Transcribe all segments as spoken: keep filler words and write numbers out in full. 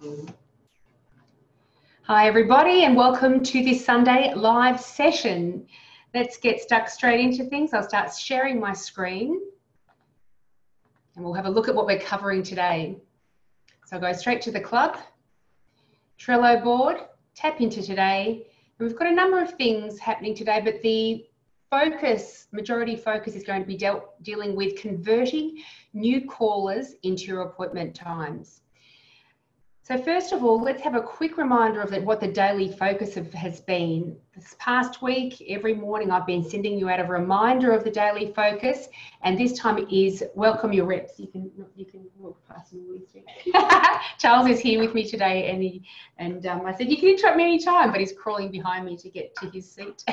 Hi everybody, and welcome to this Sunday live session. Let's get stuck straight into things. I'll start sharing my screen and we'll have a look at what we're covering today. So I'll go straight to the club, Trello board, tap into today. And we've got a number of things happening today, but the focus, majority focus is going to be dealt, dealing with converting new callers into your appointment times. So first of all, let's have a quick reminder of what the daily focus of, has been. This past week, every morning I've been sending you out a reminder of the daily focus, and this time it is welcome your reps. You can you can walk past me. Charles is here with me today, and he and um, I said you can interrupt me anytime, but he's crawling behind me to get to his seat.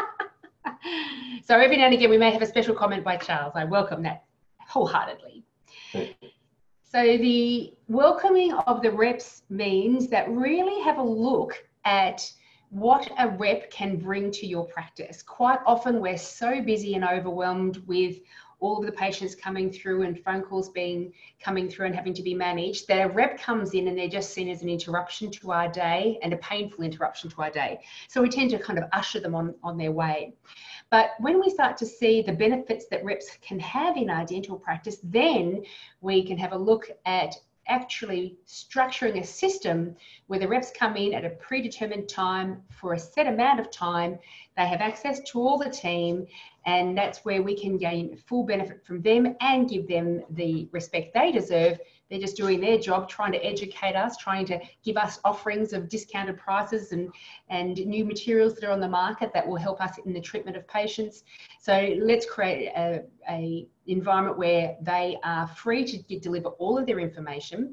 So every now and again we may have a special comment by Charles. I welcome that wholeheartedly. So the welcoming of the reps means that really have a look at what a rep can bring to your practice. Quite often we're so busy and overwhelmed with all of the patients coming through and phone calls being coming through and having to be managed, that a rep comes in and they're just seen as an interruption to our day, and a painful interruption to our day. So we tend to kind of usher them on, on their way. But when we start to see the benefits that reps can have in our dental practice, then we can have a look at actually structuring a system where the reps come in at a predetermined time for a set amount of time. They have access to all the team, and that's where we can gain full benefit from them and give them the respect they deserve. They're just doing their job, trying to educate us, trying to give us offerings of discounted prices and, and new materials that are on the market that will help us in the treatment of patients. So let's create a, a environment where they are free to get, deliver all of their information,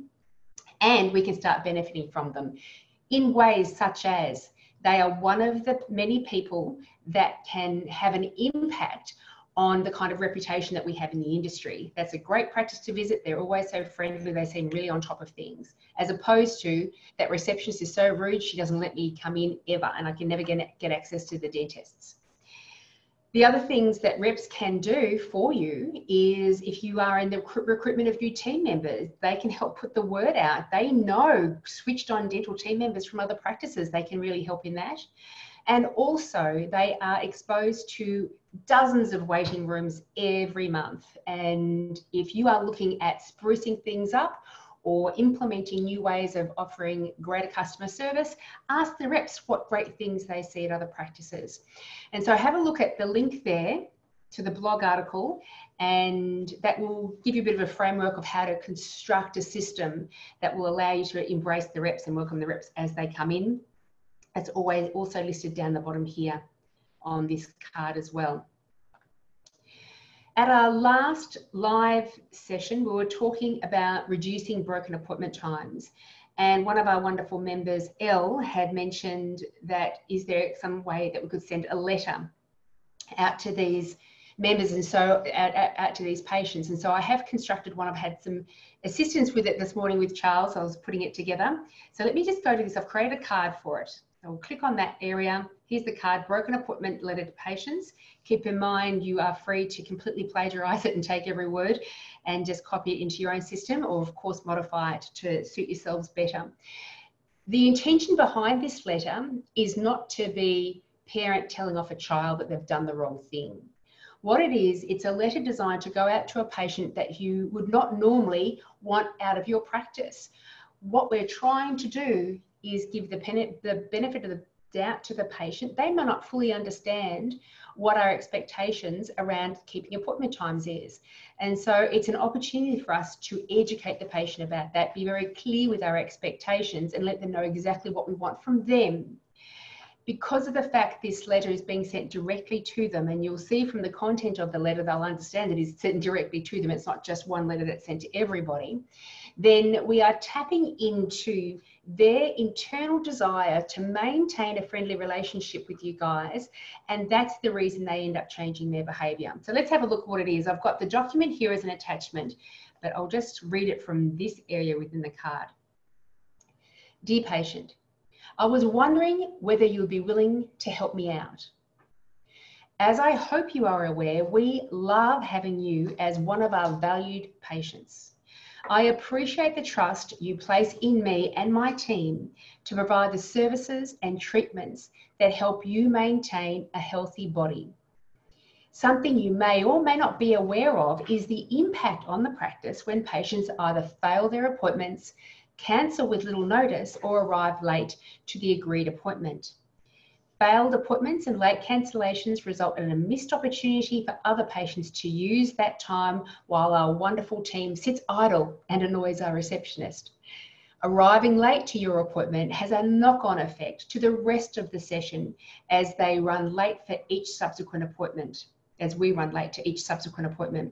and we can start benefiting from them in ways such as they are one of the many people that can have an impact on the kind of reputation that we have in the industry. That's a great practice to visit. They're always so friendly. They seem really on top of things, as opposed to that receptionist is so rude, she doesn't let me come in ever, and I can never get, get access to the dentists. The other things that reps can do for you is if you are in the recruitment of new team members, they can help put the word out. They know switched on dental team members from other practices. They can really help in that. And also they are exposed to dozens of waiting rooms every month. And if you are looking at sprucing things up or implementing new ways of offering greater customer service, ask the reps what great things they see at other practices. And so have a look at the link there to the blog article, and that will give you a bit of a framework of how to construct a system that will allow you to embrace the reps and welcome the reps as they come in. It's always also listed down the bottom here on this card as well. At our last live session, we were talking about reducing broken appointment times. And one of our wonderful members, Elle, had mentioned that is there some way that we could send a letter out to these members and so out, out, out to these patients. And so I have constructed one. I've had some assistance with it this morning with Charles. I was putting it together. So let me just go to this. I've created a card for it. So we'll click on that area. Here's the card, broken appointment letter to patients. Keep in mind you are free to completely plagiarize it and take every word and just copy it into your own system, or of course modify it to suit yourselves better. The intention behind this letter is not to be parent telling off a child that they've done the wrong thing. What it is, it's a letter designed to go out to a patient that you would not normally want out of your practice. What we're trying to do is give the, the benefit of the doubt to the patient. They may not fully understand what our expectations around keeping appointment times is. And so it's an opportunity for us to educate the patient about that, be very clear with our expectations and let them know exactly what we want from them. Because of the fact this letter is being sent directly to them, and you'll see from the content of the letter, they'll understand that it's sent directly to them. It's not just one letter that's sent to everybody. Then we are tapping into their internal desire to maintain a friendly relationship with you guys. And that's the reason they end up changing their behavior. So let's have a look at what it is. I've got the document here as an attachment, but I'll just read it from this area within the card. Dear patient, I was wondering whether you would be willing to help me out. As I hope you are aware, we love having you as one of our valued patients. I appreciate the trust you place in me and my team to provide the services and treatments that help you maintain a healthy body. Something you may or may not be aware of is the impact on the practice when patients either fail their appointments, cancel with little notice, or arrive late to the agreed appointment. Failed appointments and late cancellations result in a missed opportunity for other patients to use that time while our wonderful team sits idle and annoys our receptionist. Arriving late to your appointment has a knock-on effect to the rest of the session as they run late for each subsequent appointment, as we run late to each subsequent appointment.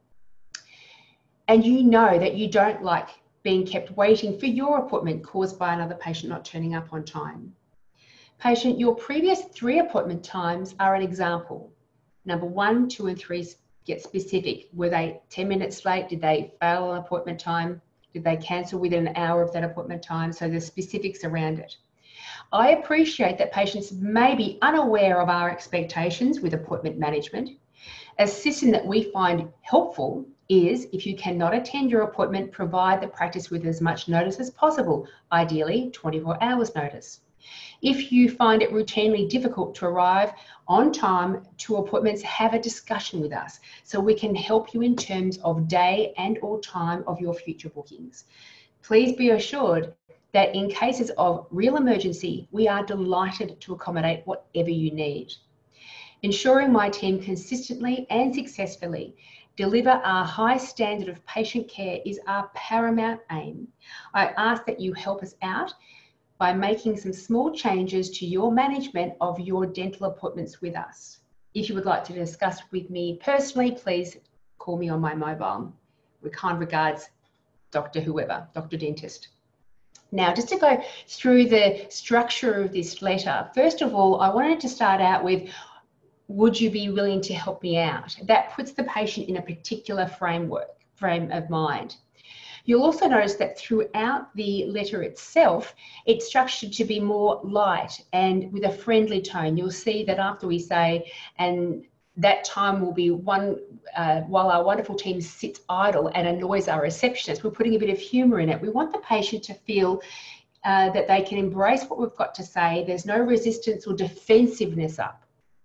And you know that you don't like being kept waiting for your appointment caused by another patient not turning up on time. Patient, your previous three appointment times are an example. Number one, two, and three get specific. Were they ten minutes late? Did they fail an appointment time? Did they cancel within an hour of that appointment time? So the specifics around it. I appreciate that patients may be unaware of our expectations with appointment management. A system that we find helpful is, if you cannot attend your appointment, provide the practice with as much notice as possible, ideally twenty-four hours notice. If you find it routinely difficult to arrive on time to appointments, have a discussion with us so we can help you in terms of day and or time of your future bookings. Please be assured that in cases of real emergency, we are delighted to accommodate whatever you need. Ensuring my team consistently and successfully deliver our high standard of patient care is our paramount aim. I ask that you help us out by making some small changes to your management of your dental appointments with us. If you would like to discuss with me personally, please call me on my mobile. With kind regards, Doctor Whoever, Doctor Dentist. Now, just to go through the structure of this letter, first of all, I wanted to start out with, would you be willing to help me out? That puts the patient in a particular framework, frame of mind. You'll also notice that throughout the letter itself, it's structured to be more light and with a friendly tone. You'll see that after we say, and that time will be one, uh, while our wonderful team sits idle and annoys our receptionist, we're putting a bit of humour in it. We want the patient to feel uh, that they can embrace what we've got to say. There's no resistance or defensiveness up.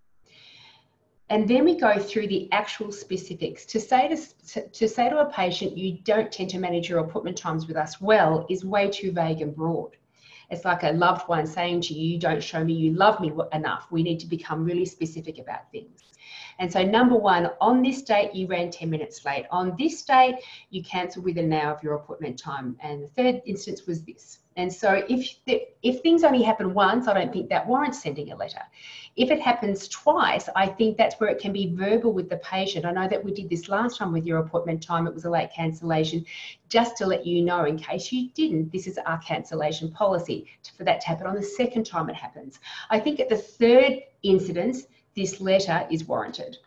And then we go through the actual specifics. To say to, to say to a patient, you don't tend to manage your appointment times with us well, is way too vague and broad. It's like a loved one saying to you, you don't show me you love me enough. We need to become really specific about things. And so number one, on this date, you ran ten minutes late. On this date, you cancelled within an hour of your appointment time. And the third instance was this. And so if, the, if things only happen once, I don't think that warrants sending a letter. If it happens twice, I think that's where it can be verbal with the patient. I know that we did this last time with your appointment time. It was a late cancellation. Just to let you know, in case you didn't, this is our cancellation policy for that to happen on the second time it happens. I think at the third incidence, this letter is warranted.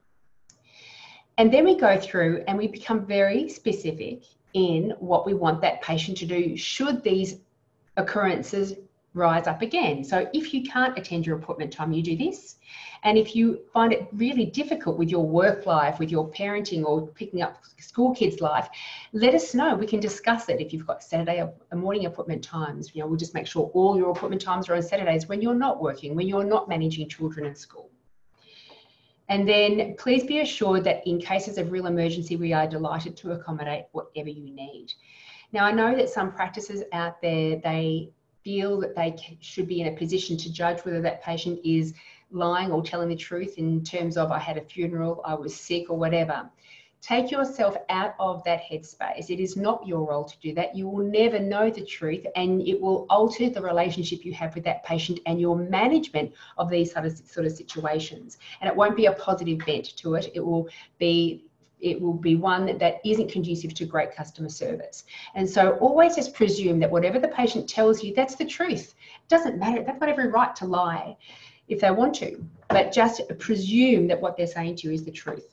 And then we go through and we become very specific in what we want that patient to do should these occurrences rise up again. So if you can't attend your appointment time, you do this. And if you find it really difficult with your work life, with your parenting or picking up school kids' life, let us know. We can discuss it. If you've got Saturday morning appointment times, you know, we'll just make sure all your appointment times are on Saturdays when you're not working, when you're not managing children in school. And then please be assured that in cases of real emergency, we are delighted to accommodate whatever you need. Now, I know that some practices out there, they feel that they should be in a position to judge whether that patient is lying or telling the truth in terms of, I had a funeral, I was sick or whatever. Take yourself out of that headspace. It is not your role to do that. You will never know the truth, and it will alter the relationship you have with that patient and your management of these sort of, sort of situations. And it won't be a positive bent to it. It will be it will be one that, that isn't conducive to great customer service. And so always just presume that whatever the patient tells you, that's the truth. It doesn't matter. They've got every right to lie if they want to, but just presume that what they're saying to you is the truth.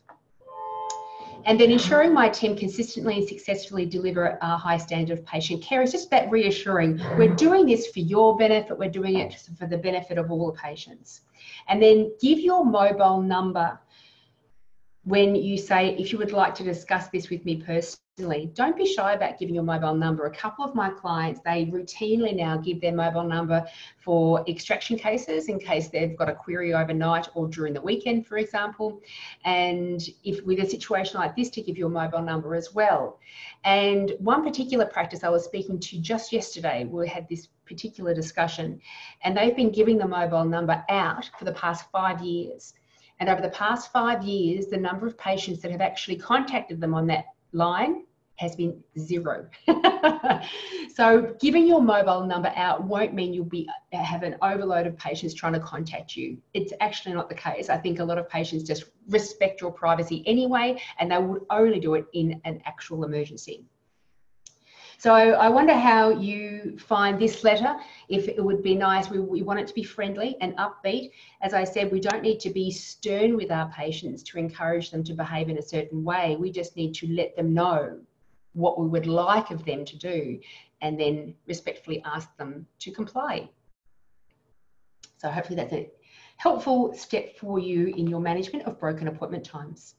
And then ensuring my team consistently and successfully deliver a high standard of patient care is just that reassuring. We're doing this for your benefit. We're doing it for the benefit of all the patients. And then give your mobile number when you say, if you would like to discuss this with me personally. Don't be shy about giving your mobile number. A couple of my clients, they routinely now give their mobile number for extraction cases in case they've got a query overnight or during the weekend, for example. And if with a situation like this, to give your mobile number as well. And one particular practice I was speaking to just yesterday, we had this particular discussion, and they've been giving the mobile number out for the past five years. And over the past five years, the number of patients that have actually contacted them on that line has been zero. So giving your mobile number out won't mean you'll be have an overload of patients trying to contact you. It's actually not the case. I think a lot of patients just respect your privacy anyway, and they would only do it in an actual emergency. So I wonder how you find this letter. If it would be nice, we, we want it to be friendly and upbeat. As I said, we don't need to be stern with our patients to encourage them to behave in a certain way. We just need to let them know what we would like of them to do, and then respectfully ask them to comply. So hopefully that's a helpful step for you in your management of broken appointment times.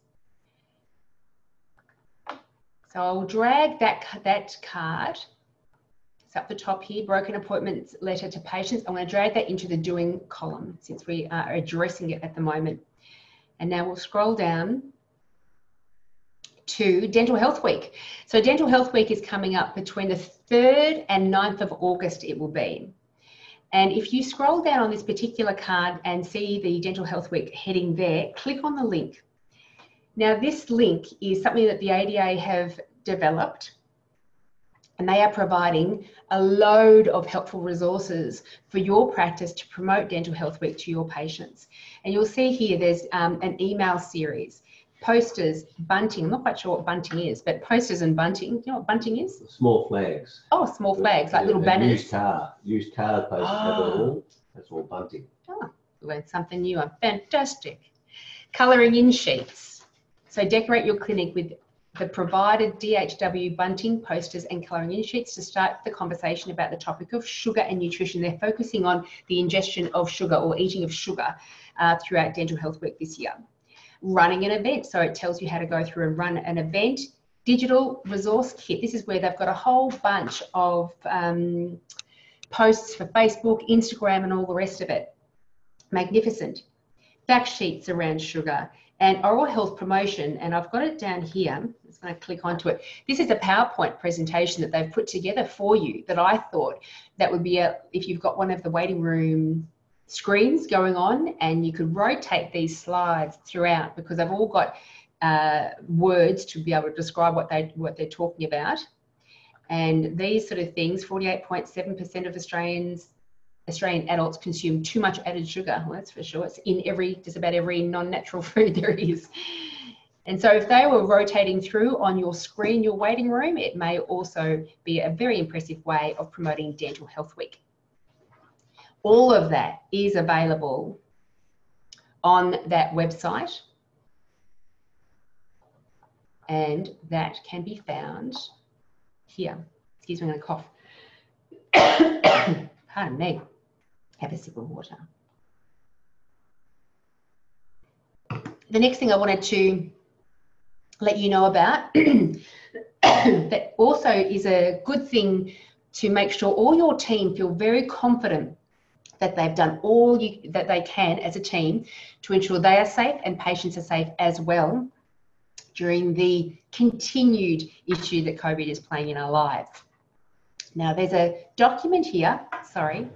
So I'll drag that, that card. It's up the top here, broken appointments letter to patients. I'm going to drag that into the doing column since we are addressing it at the moment. And now we'll scroll down to Dental Health Week. So Dental Health Week is coming up between the third and ninth of August it will be. And if you scroll down on this particular card and see the Dental Health Week heading there, click on the link. Now this link is something that the A D A have developed, and they are providing a load of helpful resources for your practice to promote Dental Health Week to your patients. And you'll see here there's um, an email series, posters, bunting. I'm not quite sure what bunting is, but posters and bunting. You know what bunting is? Small flags. Oh, small flags, like little banners. Used car. Used car posters Oh. have it all. That's all bunting. Oh, learned something new. Fantastic. Colouring in sheets. So decorate your clinic with the provided D H W bunting, posters and colouring in sheets to start the conversation about the topic of sugar and nutrition. They're focusing on the ingestion of sugar or eating of sugar uh, throughout Dental Health Week this year. Running an event, so it tells you how to go through and run an event. Digital resource kit. This is where they've got a whole bunch of um, posts for Facebook, Instagram and all the rest of it. Magnificent. Fact sheets around sugar. And oral health promotion, and I've got it down here. I'm just going to click onto it. This is a PowerPoint presentation that they've put together for you that I thought that would be a, if you've got one of the waiting room screens going on, and you could rotate these slides throughout because they've all got uh, words to be able to describe what they what they're talking about. And these sort of things, forty-eight point seven percent of Australians Australian adults consume too much added sugar. Well, that's for sure. It's in every, just about every non-natural food there is. And so if they were rotating through on your screen, your waiting room, it may also be a very impressive way of promoting Dental Health Week. All of that is available on that website, and that can be found here. Excuse me, I'm going to cough. Pardon me. Have a sip of water. The next thing I wanted to let you know about that also is a good thing to make sure all your team feel very confident that they've done all you, that they can as a team to ensure they are safe and patients are safe as well during the continued issue that COVID is playing in our lives. Now there's a document here, sorry.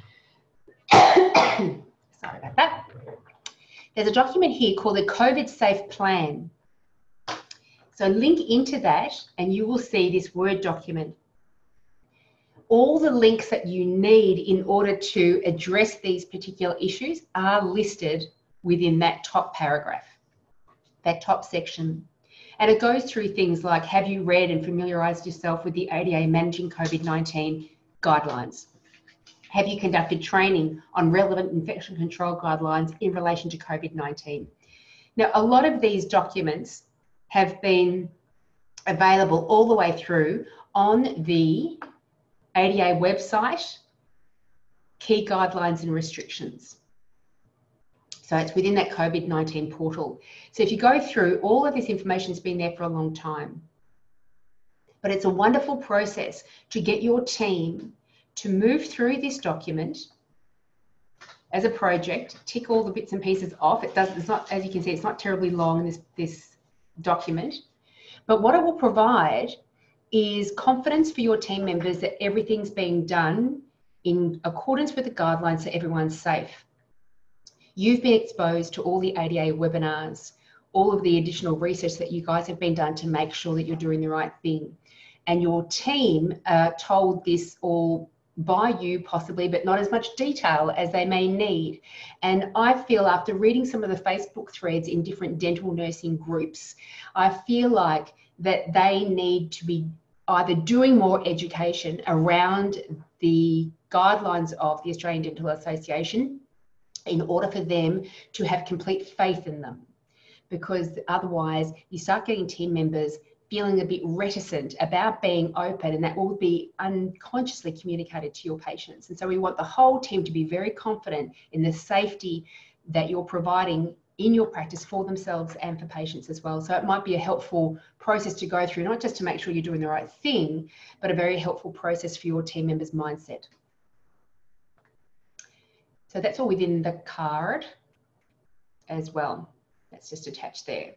Sorry about that. There's a document here called the COVID Safe Plan. So link into that and you will see this Word document. All the links that you need in order to address these particular issues are listed within that top paragraph, that top section. And it goes through things like, have you read and familiarised yourself with the A D A Managing COVID nineteen guidelines? Have you conducted training on relevant infection control guidelines in relation to COVID nineteen? Now, a lot of these documents have been available all the way through on the A D A website, key guidelines and restrictions. So it's within that COVID nineteen portal. So if you go through, all of this information has been there for a long time. But it's a wonderful process to get your team to move through this document as a project, tick all the bits and pieces off. It does, it's not, as you can see, it's not terribly long, this, this document. But what it will provide is confidence for your team members that everything's being done in accordance with the guidelines so everyone's safe. You've been exposed to all the A D A webinars, all of the additional research that you guys have been done to make sure that you're doing the right thing. And your team are told this all by you possibly, but not as much detail as they may need. And I feel after reading some of the Facebook threads in different dental nursing groups, I feel like that they need to be either doing more education around the guidelines of the Australian Dental Association in order for them to have complete faith in them. Because otherwise you start getting team members feeling a bit reticent about being open, and that will be unconsciously communicated to your patients. And so we want the whole team to be very confident in the safety that you're providing in your practice for themselves and for patients as well. So it might be a helpful process to go through, not just to make sure you're doing the right thing, but a very helpful process for your team members' mindset. So that's all within the card as well. That's just attached there.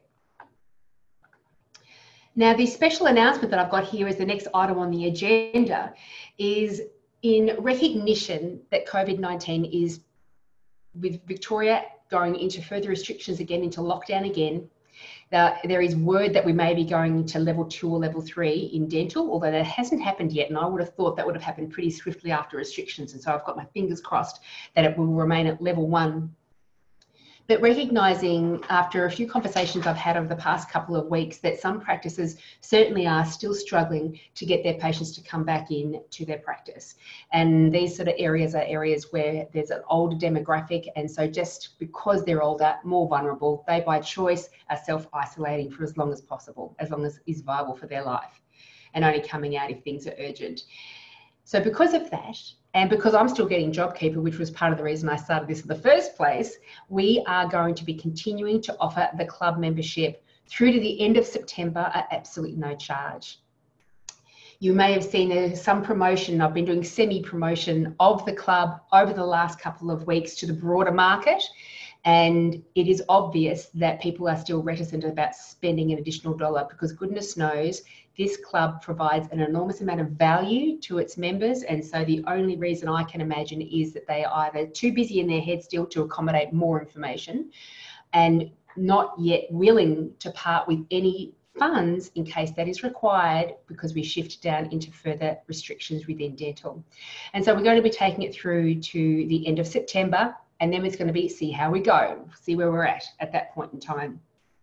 Now, the special announcement that I've got here as the next item on the agenda is in recognition that COVID nineteen is, with Victoria going into further restrictions again, into lockdown again, that there is word that we may be going to level two or level three in dental, although that hasn't happened yet. And I would have thought that would have happened pretty swiftly after restrictions. And so I've got my fingers crossed that it will remain at level one. But recognising after a few conversations I've had over the past couple of weeks that some practices certainly are still struggling to get their patients to come back in to their practice. And these sort of areas are areas where there's an older demographic, and so just because they're older, more vulnerable, they by choice are self-isolating for as long as possible, as long as is viable for their life, and only coming out if things are urgent. So because of that, and because I'm still getting JobKeeper, which was part of the reason I started this in the first place, we are going to be continuing to offer the club membership through to the end of September at absolutely no charge. You may have seen there's some promotion. I've been doing semi-promotion of the club over the last couple of weeks to the broader market. And it is obvious that people are still reticent about spending an additional dollar, because goodness knows this club provides an enormous amount of value to its members. And so the only reason I can imagine is that they are either too busy in their head still to accommodate more information, and not yet willing to part with any funds in case that is required, because we shift down into further restrictions within dental. And so we're going to be taking it through to the end of September. And then it's going to be see how we go, see where we're at at that point in time.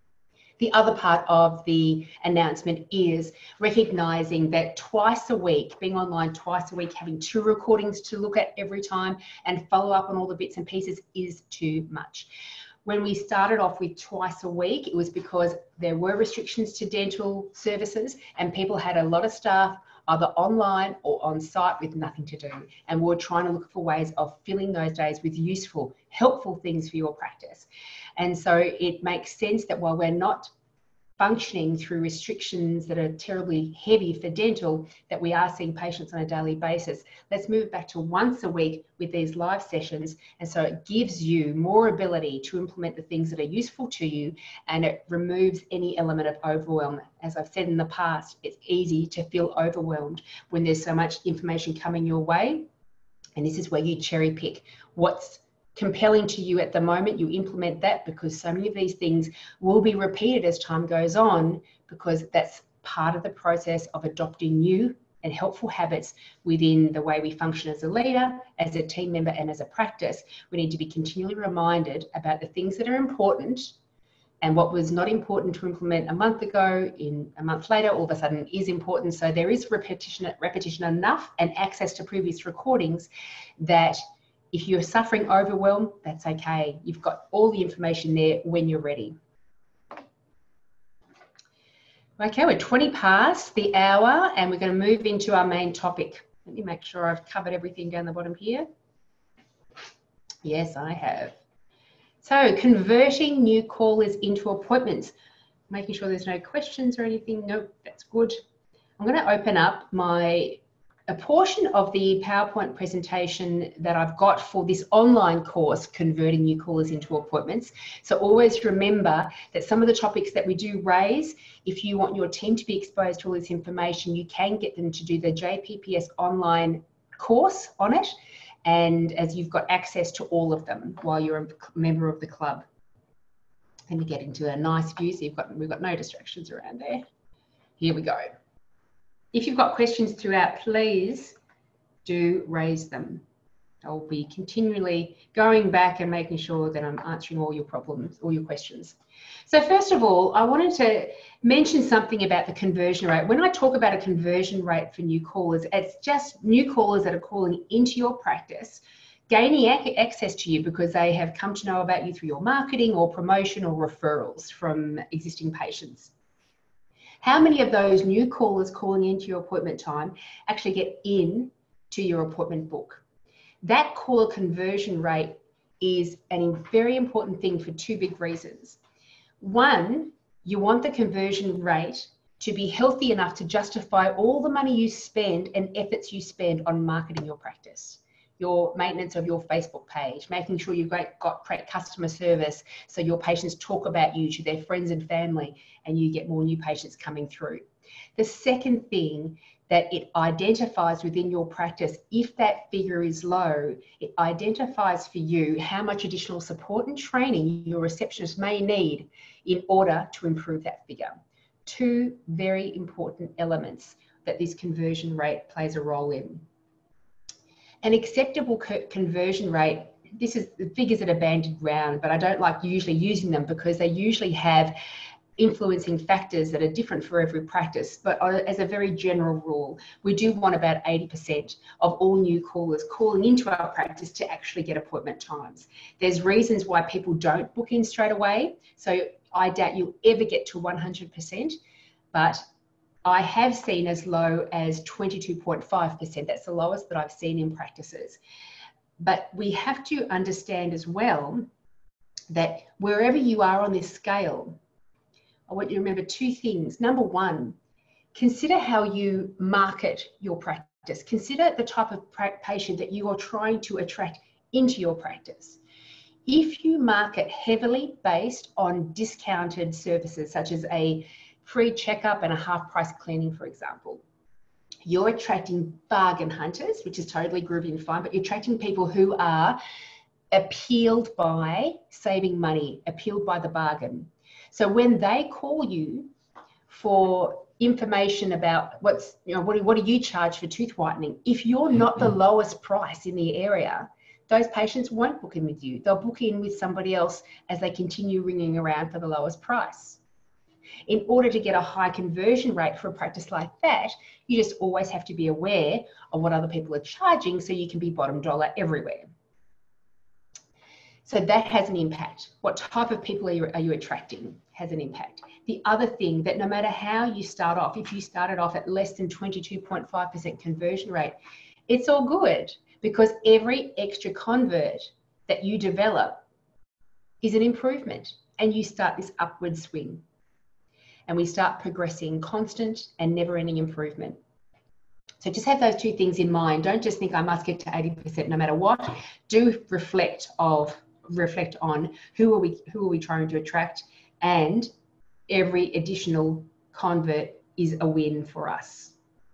The other part of the announcement is recognising that twice a week, being online twice a week, having two recordings to look at every time and follow up on all the bits and pieces is too much. When we started off with twice a week, it was because there were restrictions to dental services and people had a lot of staff either online or on site with nothing to do. And we're trying to look for ways of filling those days with useful, helpful things for your practice. And so it makes sense that while we're not functioning through restrictions that are terribly heavy for dental, that we are seeing patients on a daily basis. Let's move back to once a week with these live sessions. And so it gives you more ability to implement the things that are useful to you, and it removes any element of overwhelm. As I've said in the past, it's easy to feel overwhelmed when there's so much information coming your way. And this is where you cherry pick what's compelling to you at the moment. You implement that, because so many of these things will be repeated as time goes on, because that's part of the process of adopting new and helpful habits within the way we function as a leader, as a team member, and as a practice. We need to be continually reminded about the things that are important, and what was not important to implement a month ago, in a month later, all of a sudden is important. So there is repetition, repetition enough and access to previous recordings that if you're suffering overwhelm, that's okay. You've got all the information there when you're ready. Okay, we're twenty past the hour and we're going to move into our main topic. Let me make sure I've covered everything down the bottom here. Yes, I have. So, converting new callers into appointments. Making sure there's no questions or anything. Nope, that's good. I'm going to open up my a portion of the PowerPoint presentation that I've got for this online course, Converting New Callers into Appointments. So always remember that some of the topics that we do raise, if you want your team to be exposed to all this information, you can get them to do the J P P S online course on it, and as you've got access to all of them while you're a member of the club. Let me get into a nice view so you've got, we've got no distractions around there. Here we go. If you've got questions throughout, please do raise them. I'll be continually going back and making sure that I'm answering all your problems, all your questions. So first of all, I wanted to mention something about the conversion rate. When I talk about a conversion rate for new callers, it's just new callers that are calling into your practice, gaining access to you because they have come to know about you through your marketing or promotion or referrals from existing patients. How many of those new callers calling into your appointment time actually get in to your appointment book? That caller conversion rate is a very important thing for two big reasons. One, you want the conversion rate to be healthy enough to justify all the money you spend and efforts you spend on marketing your practice. Your maintenance of your Facebook page, making sure you've got, got great customer service so your patients talk about you to their friends and family and you get more new patients coming through. The second thing that it identifies within your practice, if that figure is low, it identifies for you how much additional support and training your receptionist may need in order to improve that figure. Two very important elements that this conversion rate plays a role in. An acceptable conversion rate, this is the figures that are bandied around, but I don't like usually using them because they usually have influencing factors that are different for every practice. But as a very general rule, we do want about eighty percent of all new callers calling into our practice to actually get appointment times. There's reasons why people don't book in straight away. So I doubt you'll ever get to one hundred percent, but I have seen as low as twenty-two point five percent. That's the lowest that I've seen in practices. But we have to understand as well that wherever you are on this scale, I want you to remember two things. Number one, consider how you market your practice. Consider the type of patient that you are trying to attract into your practice. If you market heavily based on discounted services, such as a free checkup and a half price cleaning, for example, you're attracting bargain hunters, which is totally groovy and fine, but you're attracting people who are appealed by saving money, appealed by the bargain. So when they call you for information about what's, you know, what do, what do you charge for tooth whitening, if you're not the lowest price in the area, those patients won't book in with you. They'll book in with somebody else as they continue ringing around for the lowest price. In order to get a high conversion rate for a practice like that, you just always have to be aware of what other people are charging so you can be bottom dollar everywhere. So that has an impact. What type of people are you, are you attracting has an impact. The other thing that no matter how you start off, if you started off at less than twenty-two point five percent conversion rate, it's all good because every extra convert that you develop is an improvement and you start this upward swing. And we start progressing constant and never-ending improvement. So just have those two things in mind. Don't just think I must get to eighty percent no matter what. Do reflect of reflect on who are we who are we trying to attract, and every additional convert is a win for us.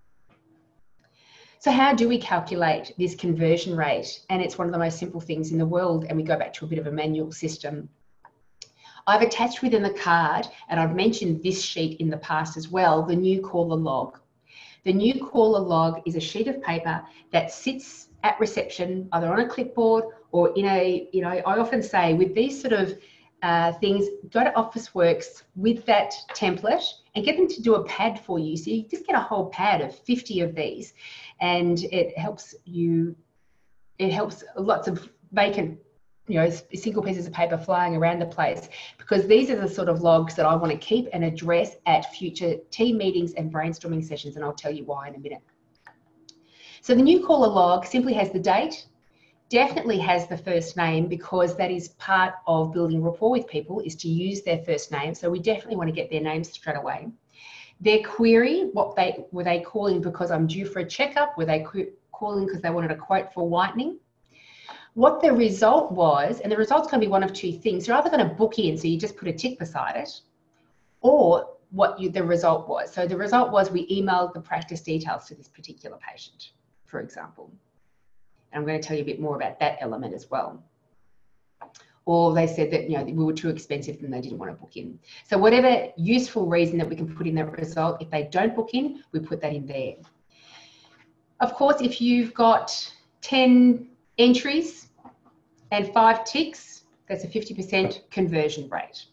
So how do we calculate this conversion rate? And it's one of the most simple things in the world, and we go back to a bit of a manual system. I've attached within the card, and I've mentioned this sheet in the past as well, the new caller log. The new caller log is a sheet of paper that sits at reception, either on a clipboard or in a, you know, I often say with these sort of uh, things, go to Officeworks with that template and get them to do a pad for you. So you just get a whole pad of fifty of these, and it helps you, it helps lots of vacant, you know, single pieces of paper flying around the place, because these are the sort of logs that I want to keep and address at future team meetings and brainstorming sessions, and I'll tell you why in a minute. So the new caller log simply has the date, definitely has the first name, because that is part of building rapport with people, is to use their first name. So we definitely want to get their names straight away. Their query, what they were they calling because I'm due for a checkup? Were they calling because they wanted a quote for whitening? What the result was, and the result's going to be one of two things. You're either going to book in, so you just put a tick beside it, or what you, the result was. So the result was we emailed the practice details to this particular patient, for example. And I'm going to tell you a bit more about that element as well. Or they said that, you know, we were too expensive and they didn't want to book in. So whatever useful reason that we can put in that result, if they don't book in, we put that in there. Of course, if you've got ten entries and five ticks, that's a fifty percent conversion rate.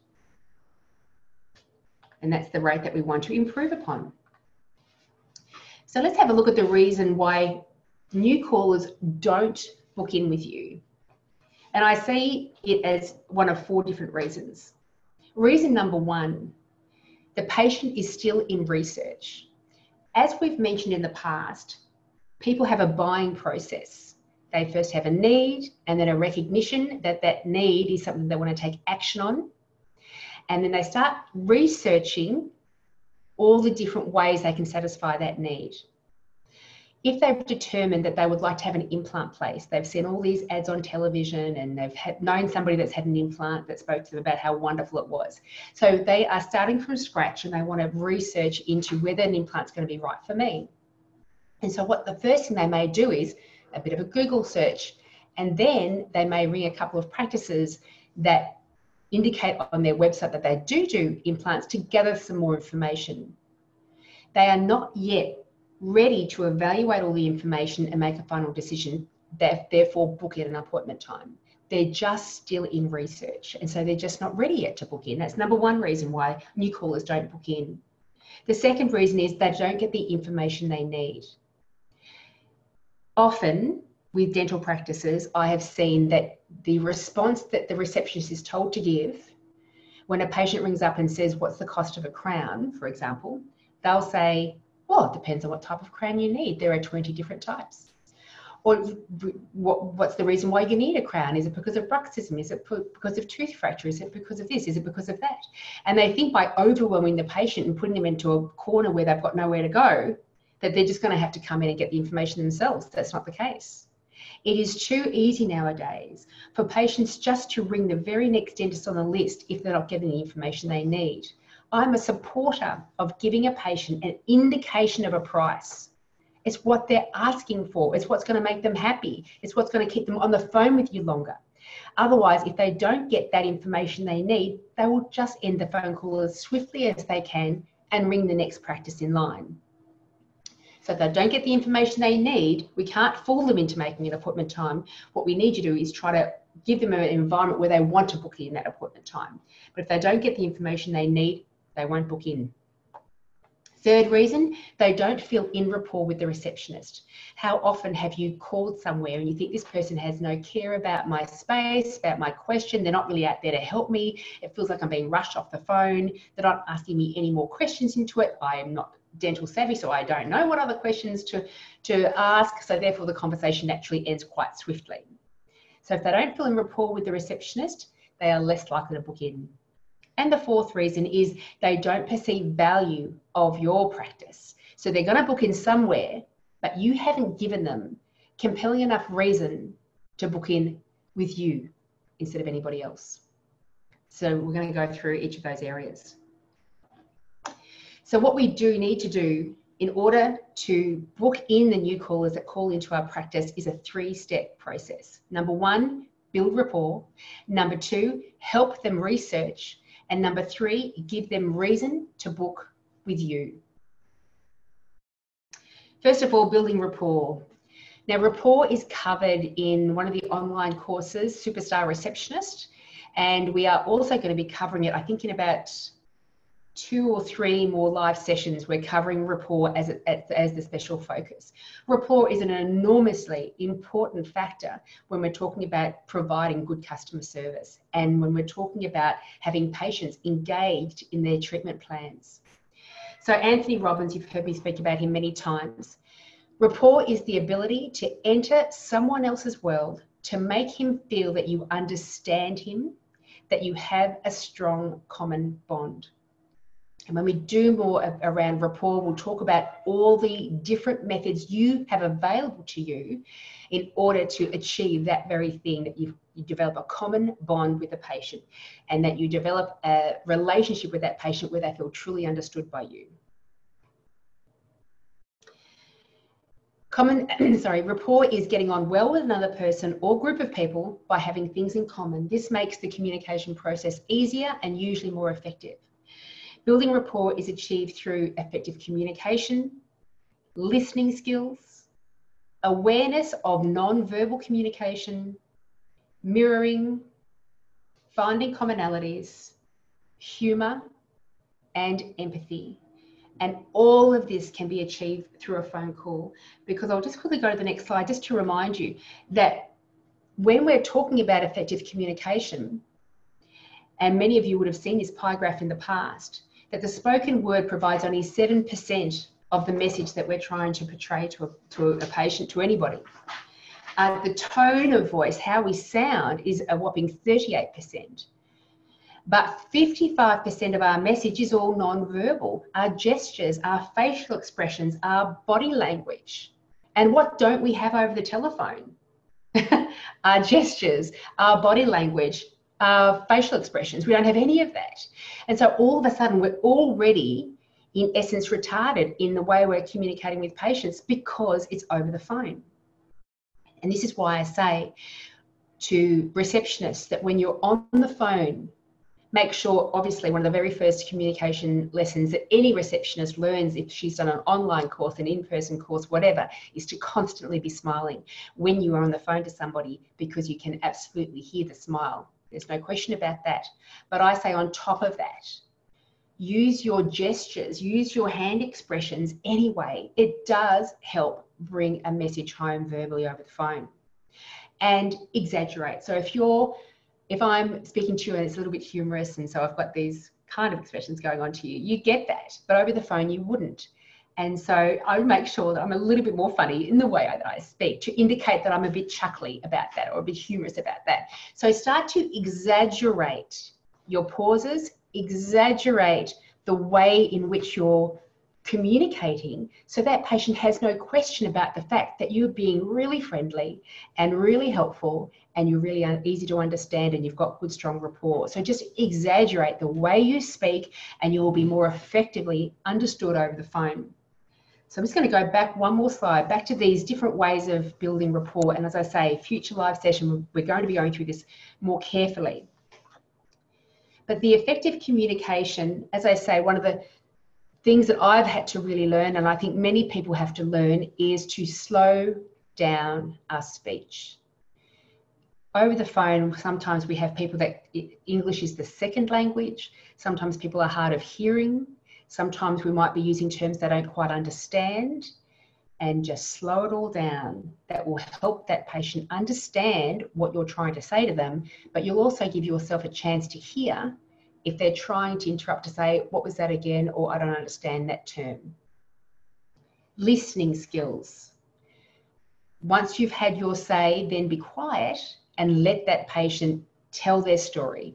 And that's the rate that we want to improve upon. So let's have a look at the reason why new callers don't book in with you. And I see it as one of four different reasons. Reason number one, the patient is still in research. As we've mentioned in the past, people have a buying process. They first have a need and then a recognition that that need is something they want to take action on. And then they start researching all the different ways they can satisfy that need. If they've determined that they would like to have an implant placed, they've seen all these ads on television and they've had, known somebody that's had an implant that spoke to them about how wonderful it was. So they are starting from scratch and they want to research into whether an implant's going to be right for me. And so what the first thing they may do is a bit of a Google search, and then they may ring a couple of practices that indicate on their website that they do do implants to gather some more information. They are not yet ready to evaluate all the information and make a final decision, that therefore book in an appointment time. They're just still in research, and so they're just not ready yet to book in. That's number one reason why new callers don't book in. The second reason is they don't get the information they need. Often with dental practices, I have seen that the response that the receptionist is told to give when a patient rings up and says, what's the cost of a crown, for example, they'll say, well, it depends on what type of crown you need. There are twenty different types. Or what, what's the reason why you need a crown? Is it because of bruxism? Is it because of tooth fracture? Is it because of this? Is it because of that? And they think by overwhelming the patient and putting them into a corner where they've got nowhere to go, that they're just going to have to come in and get the information themselves. That's not the case. It is too easy nowadays for patients just to ring the very next dentist on the list if they're not getting the information they need. I'm a supporter of giving a patient an indication of a price. It's what they're asking for. It's what's going to make them happy. It's what's going to keep them on the phone with you longer. Otherwise, if they don't get that information they need, they will just end the phone call as swiftly as they can and ring the next practice in line. So if they don't get the information they need, we can't fool them into making an appointment time. What we need to do is try to give them an environment where they want to book in that appointment time. But if they don't get the information they need, they won't book in. Third reason, they don't feel in rapport with the receptionist. How often have you called somewhere and you think this person has no care about my space, about my question, they're not really out there to help me, it feels like I'm being rushed off the phone, they're not asking me any more questions into it, I am not dental savvy, so I don't know what other questions to, to ask, so therefore the conversation naturally ends quite swiftly. So if they don't feel in rapport with the receptionist, they are less likely to book in. And the fourth reason is they don't perceive value of your practice. So they're going to book in somewhere, but you haven't given them compelling enough reason to book in with you instead of anybody else. So we're going to go through each of those areas. So what we do need to do in order to book in the new callers that call into our practice is a three-step process. Number one, build rapport. Number two, help them research. And number three, give them reason to book with you. First of all, building rapport. Now, rapport is covered in one of the online courses, Superstar Receptionist, and we are also going to be covering it, I think, in about two or three more live sessions. We're covering rapport as, a, as, as the special focus. Rapport is an enormously important factor when we're talking about providing good customer service and when we're talking about having patients engaged in their treatment plans. So Anthony Robbins, you've heard me speak about him many times. Rapport is the ability to enter someone else's world, to make him feel that you understand him, that you have a strong common bond. And when we do more around rapport, we'll talk about all the different methods you have available to you in order to achieve that very thing, that you, you develop a common bond with the patient and that you develop a relationship with that patient where they feel truly understood by you. Common, sorry, rapport is getting on well with another person or group of people by having things in common. This makes the communication process easier and usually more effective. Building rapport is achieved through effective communication, listening skills, awareness of non-verbal communication, mirroring, finding commonalities, humour, and empathy. And all of this can be achieved through a phone call, because I'll just quickly go to the next slide just to remind you that when we're talking about effective communication, and many of you would have seen this pie graph in the past, that the spoken word provides only seven percent of the message that we're trying to portray to a, to a patient, to anybody. Uh, the tone of voice, how we sound, is a whopping thirty-eight percent. But fifty-five percent of our message is all non-verbal. Our gestures, our facial expressions, our body language. And what don't we have over the telephone? Our gestures, our body language, our facial expressions. We don't have any of that. And so all of a sudden we're already, in essence, retarded in the way we're communicating with patients because it's over the phone. And this is why I say to receptionists that when you're on the phone, make sure, obviously, one of the very first communication lessons that any receptionist learns if she's done an online course, an in-person course, whatever, is to constantly be smiling when you are on the phone to somebody, because you can absolutely hear the smile. There's no question about that. But I say on top of that, use your gestures, use your hand expressions anyway. It does help bring a message home verbally over the phone. And exaggerate. So if you're If I'm speaking to you and it's a little bit humorous, and so I've got these kind of expressions going on to you, you get that, but over the phone you wouldn't. And so I make sure that I'm a little bit more funny in the way that I speak to indicate that I'm a bit chuckly about that or a bit humorous about that. So start to exaggerate your pauses, exaggerate the way in which you're communicating, so that patient has no question about the fact that you're being really friendly and really helpful and you're really easy to understand and you've got good, strong rapport. So just exaggerate the way you speak and you will be more effectively understood over the phone. So I'm just going to go back one more slide, back to these different ways of building rapport. And as I say, future live session, we're going to be going through this more carefully. But the effective communication, as I say, one of the things that I've had to really learn, and I think many people have to learn, is to slow down our speech. Over the phone, sometimes we have people that English is the second language. Sometimes people are hard of hearing. Sometimes we might be using terms they don't quite understand, and just slow it all down. That will help that patient understand what you're trying to say to them, but you'll also give yourself a chance to hear if they're trying to interrupt to say, what was that again? Or I don't understand that term. Listening skills. Once you've had your say, then be quiet and let that patient tell their story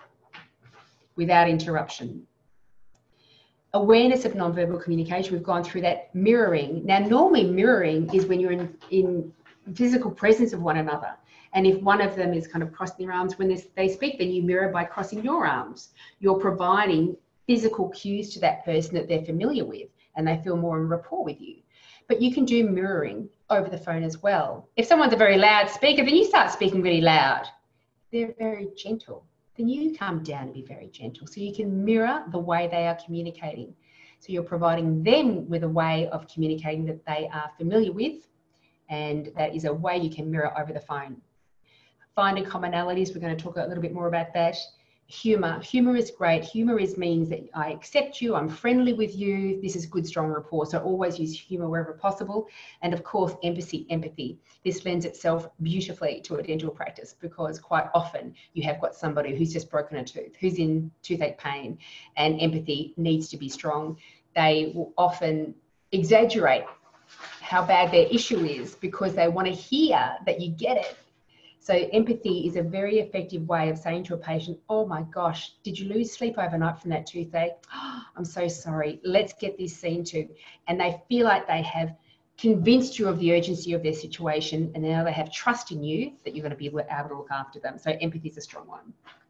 without interruption. Awareness of nonverbal communication, we've gone through that. Mirroring. Now, normally mirroring is when you're in, in physical presence of one another. And if one of them is kind of crossing their arms when they speak, then you mirror by crossing your arms. You're providing physical cues to that person that they're familiar with and they feel more in rapport with you. But you can do mirroring over the phone as well. If someone's a very loud speaker, then you start speaking really loud. They're very gentle. Then you come down and be very gentle. So you can mirror the way they are communicating. So you're providing them with a way of communicating that they are familiar with, and that is a way you can mirror over the phone. Finding commonalities, we're going to talk a little bit more about that. Humour. Humour is great. Humour is means that I accept you, I'm friendly with you, this is good, strong rapport. So always use humour wherever possible. And of course, empathy. Empathy. This lends itself beautifully to a dental practice, because quite often you have got somebody who's just broken a tooth, who's in toothache pain, and empathy needs to be strong. They will often exaggerate how bad their issue is because they want to hear that you get it. So empathy is a very effective way of saying to a patient, oh my gosh, did you lose sleep overnight from that toothache? Oh, I'm so sorry. Let's get this seen to. And they feel like they have convinced you of the urgency of their situation, and now they have trust in you that you're going to be able to look after them. So empathy is a strong one.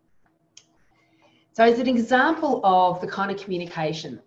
So as an example of the kind of communication,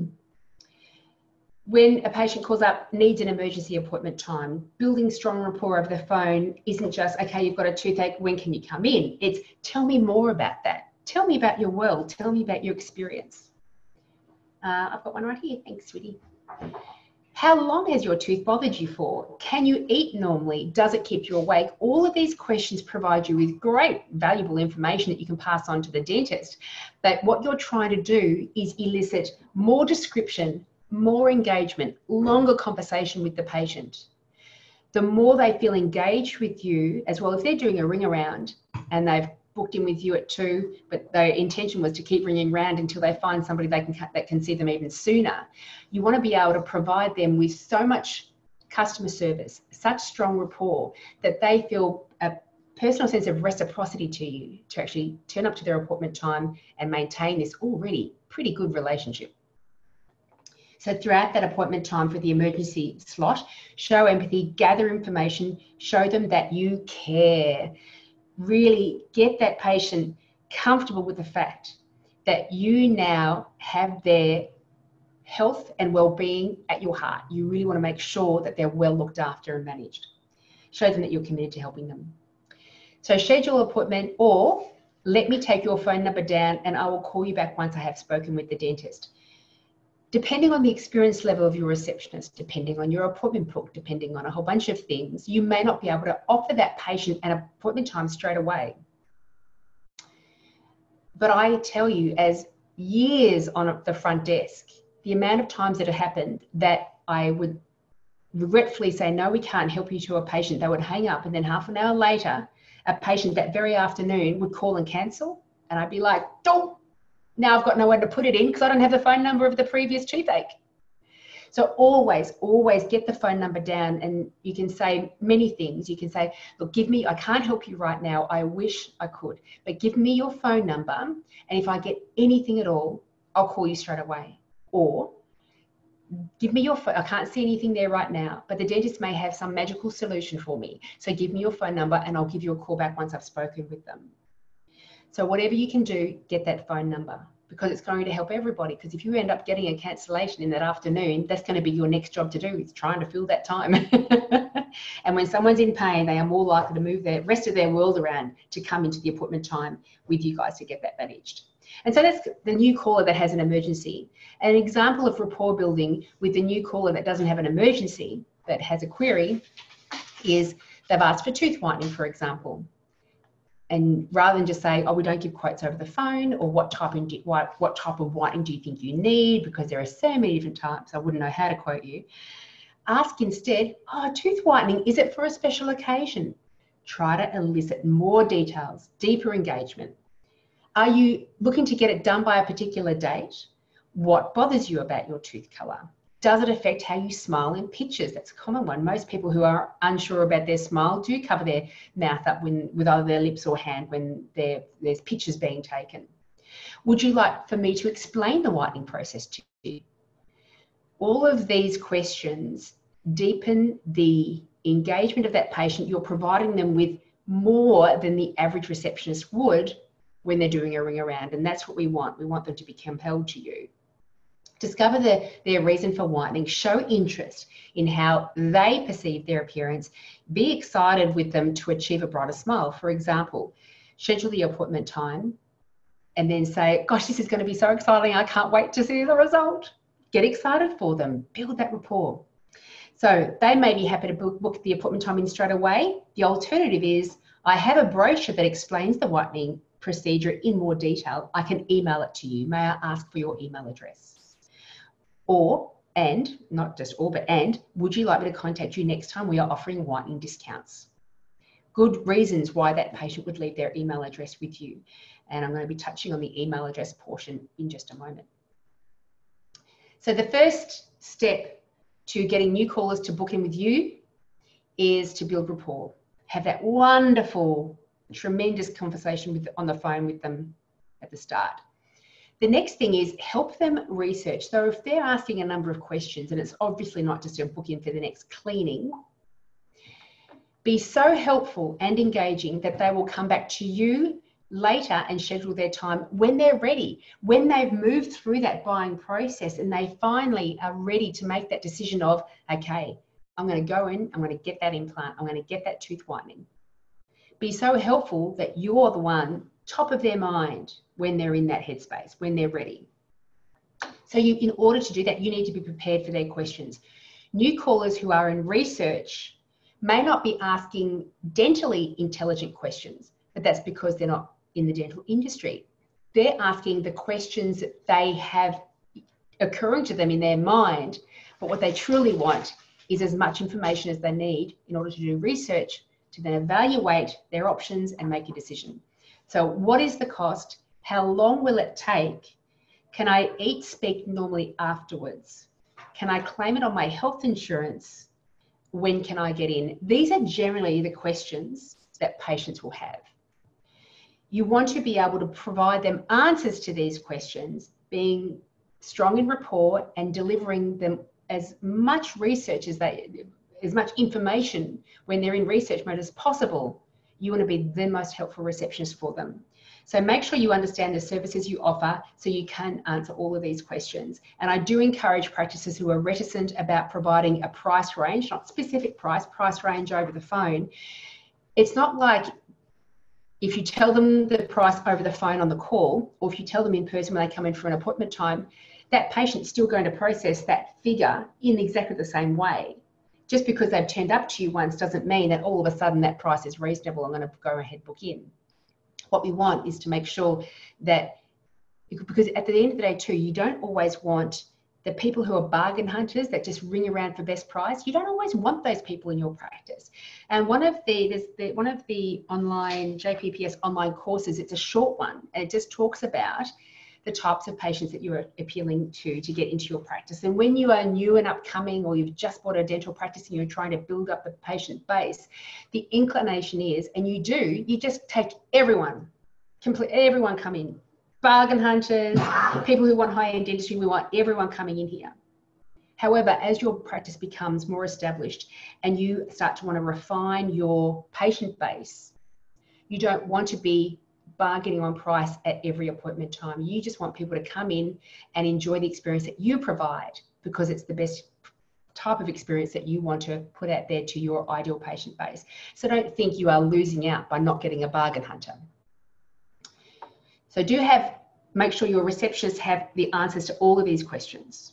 when a patient calls up, needs an emergency appointment time, building strong rapport over the phone isn't just, okay, you've got a toothache, when can you come in? It's, tell me more about that. Tell me about your world. Tell me about your experience. Uh, I've got one right here. Thanks, sweetie. How long has your tooth bothered you for? Can you eat normally? Does it keep you awake? All of these questions provide you with great, valuable information that you can pass on to the dentist. But what you're trying to do is elicit more description, more engagement, longer conversation with the patient. The more they feel engaged with you, as well, if they're doing a ring around and they've booked in with you at two, but their intention was to keep ringing around until they find somebody they can that can see them even sooner. You want to be able to provide them with so much customer service, such strong rapport, that they feel a personal sense of reciprocity to you to actually turn up to their appointment time and maintain this already pretty good relationship. So throughout that appointment time for the emergency slot, show empathy, gather information, show them that you care. Really get that patient comfortable with the fact that you now have their health and well-being at your heart. You really want to make sure that they're well looked after and managed. Show them that you're committed to helping them. So schedule an appointment, or let me take your phone number down and I will call you back once I have spoken with the dentist. Depending on the experience level of your receptionist, depending on your appointment book, depending on a whole bunch of things, you may not be able to offer that patient an appointment time straight away. But I tell you, as years on the front desk, the amount of times that it happened that I would regretfully say, no, we can't help you to a patient, they would hang up, and then half an hour later, a patient that very afternoon would call and cancel, and I'd be like, don't. Now I've got nowhere to put it in because I don't have the phone number of the previous toothache. So always, always get the phone number down, and you can say many things. You can say, look, give me, I can't help you right now. I wish I could, but give me your phone number. And if I get anything at all, I'll call you straight away. Or give me your phone. I can't see anything there right now, but the dentist may have some magical solution for me. So give me your phone number and I'll give you a call back once I've spoken with them. So whatever you can do, get that phone number, because it's going to help everybody. Because if you end up getting a cancellation in that afternoon, that's going to be your next job to do, is trying to fill that time. And when someone's in pain, they are more likely to move the rest of their world around to come into the appointment time with you guys to get that managed. And so that's the new caller that has an emergency. An example of rapport building with the new caller that doesn't have an emergency, but has a query, is they've asked for tooth whitening, for example. And rather than just say, oh, we don't give quotes over the phone, or what type of, what, what type of whitening do you think you need? Because there are so many different types, I wouldn't know how to quote you. Ask instead, oh, tooth whitening, is it for a special occasion? Try to elicit more details, deeper engagement. Are you looking to get it done by a particular date? What bothers you about your tooth colour? Does it affect how you smile in pictures? That's a common one. Most people who are unsure about their smile do cover their mouth up when, with either their lips or hand when there's pictures being taken. Would you like for me to explain the whitening process to you? All of these questions deepen the engagement of that patient. You're providing them with more than the average receptionist would when they're doing a ring around, and that's what we want. We want them to be compelled to you. Discover the, their reason for whitening, show interest in how they perceive their appearance, be excited with them to achieve a brighter smile. For example, schedule the appointment time and then say, gosh, this is going to be so exciting, I can't wait to see the result. Get excited for them, build that rapport. So they may be happy to book, book the appointment time in straight away. The alternative is, I have a brochure that explains the whitening procedure in more detail. I can email it to you. May I ask for your email address? Or, and, not just or, but and, would you like me to contact you next time we are offering whitening discounts? Good reasons why that patient would leave their email address with you. And I'm going to be touching on the email address portion in just a moment. So the first step to getting new callers to book in with you is to build rapport. have that wonderful, tremendous conversation with, on the phone with them at the start. The next thing is help them research. So if they're asking a number of questions, and it's obviously not just a book in for the next cleaning, be so helpful and engaging that they will come back to you later and schedule their time when they're ready, when they've moved through that buying process and they finally are ready to make that decision of, okay, I'm going to go in, I'm going to get that implant, I'm going to get that tooth whitening. Be so helpful that you're the one top of their mind when they're in that headspace, when they're ready. So you, in order to do that, you need to be prepared for their questions. New callers who are in research may not be asking dentally intelligent questions, but that's because they're not in the dental industry. They're asking the questions that they have occurring to them in their mind, but what they truly want is as much information as they need in order to do research to then evaluate their options and make a decision. So what is the cost? How long will it take? Can I eat, speak normally afterwards? Can I claim it on my health insurance? When can I get in? These are generally the questions that patients will have. You want to be able to provide them answers to these questions, being strong in rapport and delivering them as much research as they, as much information when they're in research mode as possible. You want to be the most helpful receptionist for them. So make sure you understand the services you offer so you can answer all of these questions. And I do encourage practices who are reticent about providing a price range, not specific price, price range over the phone. It's not like if you tell them the price over the phone on the call, or if you tell them in person when they come in for an appointment time, that patient's still going to process that figure in exactly the same way. Just because they've turned up to you once doesn't mean that all of a sudden that price is reasonable. I'm going to go ahead, book in. What we want is to make sure that, because at the end of the day too, you don't always want the people who are bargain hunters that just ring around for best price. You don't always want those people in your practice. And one of the, there's the one of the online J P P S online courses, it's a short one, and it just talks about the types of patients that you're appealing to to get into your practice. And when you are new and upcoming, or you've just bought a dental practice and you're trying to build up the patient base, the inclination is, and you do, you just take everyone, complete, everyone come in. Bargain hunters, people who want high-end dentistry, we want everyone coming in here. However, as your practice becomes more established and you start to want to refine your patient base, you don't want to be bargaining on price at every appointment time. You just want people to come in and enjoy the experience that you provide, because it's the best type of experience that you want to put out there to your ideal patient base. So don't think you are losing out by not getting a bargain hunter. So do have, make sure your receptionists have the answers to all of these questions.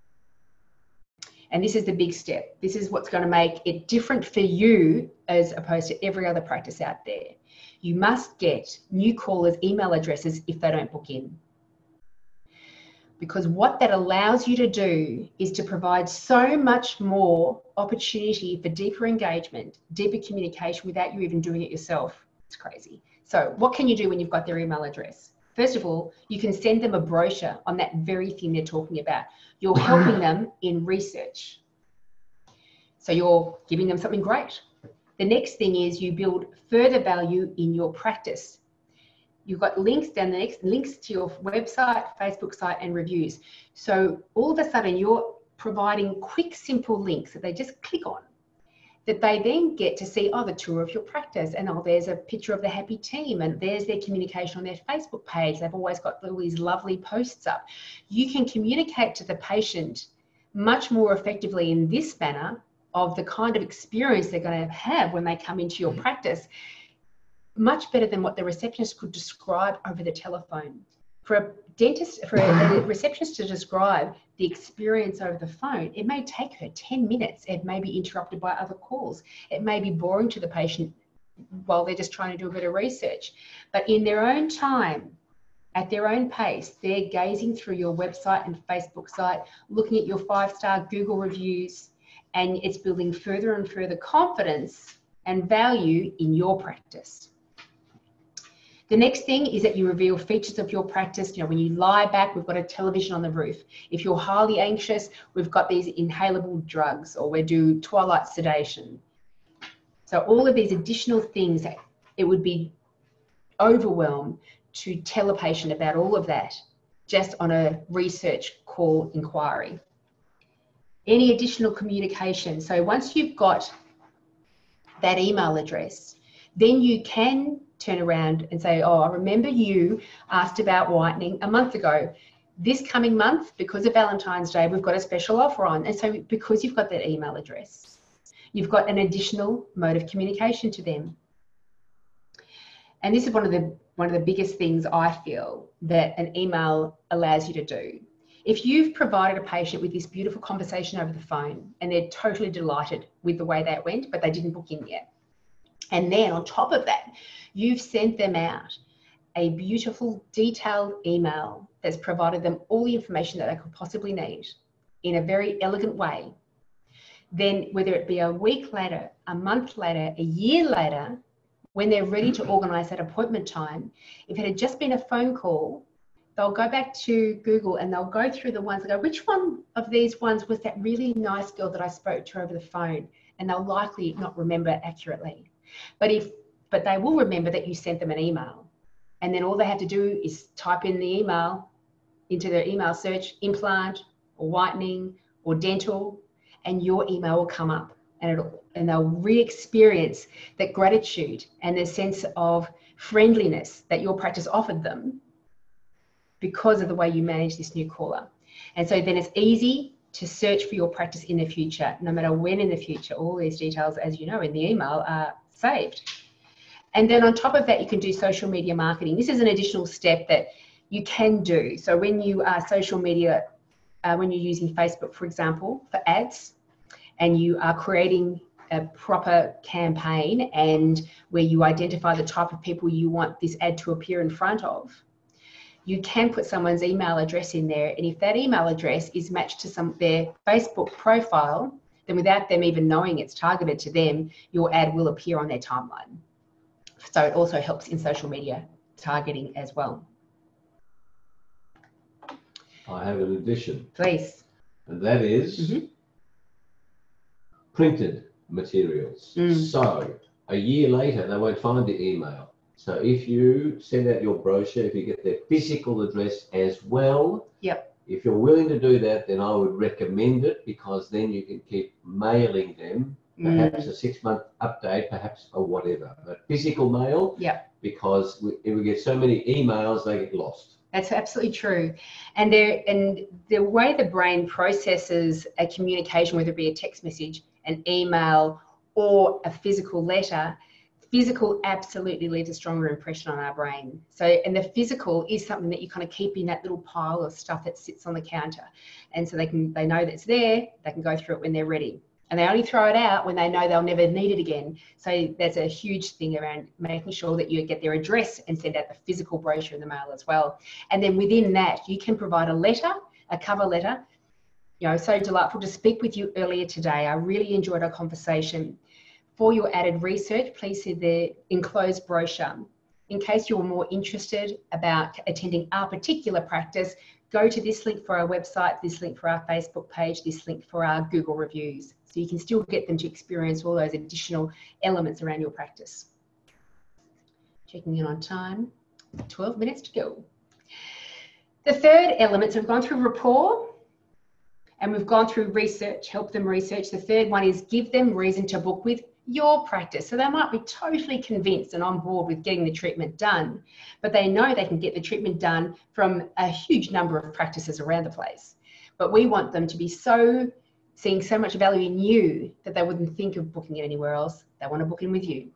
And this is the big step. This is what's going to make it different for you as opposed to every other practice out there. You must get new callers' email addresses if they don't book in. Because what that allows you to do is to provide so much more opportunity for deeper engagement, deeper communication without you even doing it yourself. It's crazy. So what can you do when you've got their email address? First of all, you can send them a brochure on that very thing they're talking about. You're helping them in research. So you're giving them something great. The next thing is you build further value in your practice. You've got links down the next, links to your website, Facebook site, and reviews. So all of a sudden you're providing quick, simple links that they just click on, that they then get to see, oh, the tour of your practice, and oh, there's a picture of the happy team, and there's their communication on their Facebook page. They've always got all these lovely posts up. You can communicate to the patient much more effectively in this manner of the kind of experience they're going to have when they come into your practice, much better than what the receptionist could describe over the telephone. For a dentist, for a receptionist to describe the experience over the phone, it may take her ten minutes. It may be interrupted by other calls. It may be boring to the patient while they're just trying to do a bit of research. But in their own time, at their own pace, they're gazing through your website and Facebook site, looking at your five-star Google reviews, and it's building further and further confidence and value in your practice. The next thing is that you reveal features of your practice. You know, when you lie back, we've got a television on the roof. If you're highly anxious, we've got these inhalable drugs, or we do twilight sedation. So all of these additional things, it would be overwhelmed to tell a patient about all of that just on a research call inquiry. Any additional communication. So once you've got that email address, then you can turn around and say, oh, I remember you asked about whitening a month ago. This coming month, because of Valentine's Day, we've got a special offer on. And so because you've got that email address, you've got an additional mode of communication to them. And this is one of the one of the biggest things I feel that an email allows you to do. If you've provided a patient with this beautiful conversation over the phone and they're totally delighted with the way that went, but they didn't book in yet. And then on top of that, you've sent them out a beautiful detailed email that's provided them all the information that they could possibly need in a very elegant way. Then whether it be a week later, a month later, a year later, when they're ready to organise that appointment time, if it had just been a phone call, they'll go back to Google and they'll go through the ones and go, which one of these ones was that really nice girl that I spoke to over the phone? And they'll likely not remember accurately. But if, but they will remember that you sent them an email. And then all they have to do is type in the email into their email search, implant or whitening or dental, and your email will come up. And, it'll, and they'll re-experience that gratitude and the sense of friendliness that your practice offered them because of the way you manage this new caller. And so then it's easy to search for your practice in the future, no matter when in the future. All these details, as you know, in the email are saved. And then on top of that, you can do social media marketing. This is an additional step that you can do. So when you are social media, uh, when you're using Facebook, for example, for ads, and you are creating a proper campaign and where you identify the type of people you want this ad to appear in front of, you can put someone's email address in there. And if that email address is matched to some their Facebook profile, then without them even knowing it's targeted to them, your ad will appear on their timeline. So it also helps in social media targeting as well. I have an addition. Please. And that is mm-hmm. printed materials. Mm. So a year later, they won't find the email. So if you send out your brochure, if you get their physical address as well, yep. if you're willing to do that, then I would recommend it, because then you can keep mailing them, perhaps mm. a six-month update, perhaps or whatever. But physical mail, yep. because we, if we get so many emails, they get lost. That's absolutely true. And there, and the way the brain processes a communication, whether it be a text message, an email, or a physical letter, physical absolutely leaves a stronger impression on our brain. So, and the physical is something that you kind of keep in that little pile of stuff that sits on the counter. And so they can, they know that it's there, they can go through it when they're ready. And they only throw it out when they know they'll never need it again. So there's a huge thing around making sure that you get their address and send out the physical brochure in the mail as well. And then within that, you can provide a letter, a cover letter. You know, so delightful to speak with you earlier today. I really enjoyed our conversation. For your added research, please see the enclosed brochure. In case you're more interested about attending our particular practice, go to this link for our website, this link for our Facebook page, this link for our Google reviews. So you can still get them to experience all those additional elements around your practice. Checking in on time, twelve minutes to go. The third element, so we've gone through rapport and we've gone through research, help them research. The third one is give them reason to book with your practice. So they might be totally convinced and on board with getting the treatment done, but they know they can get the treatment done from a huge number of practices around the place. But we want them to be so seeing so much value in you that they wouldn't think of booking it anywhere else. They want to book in with you.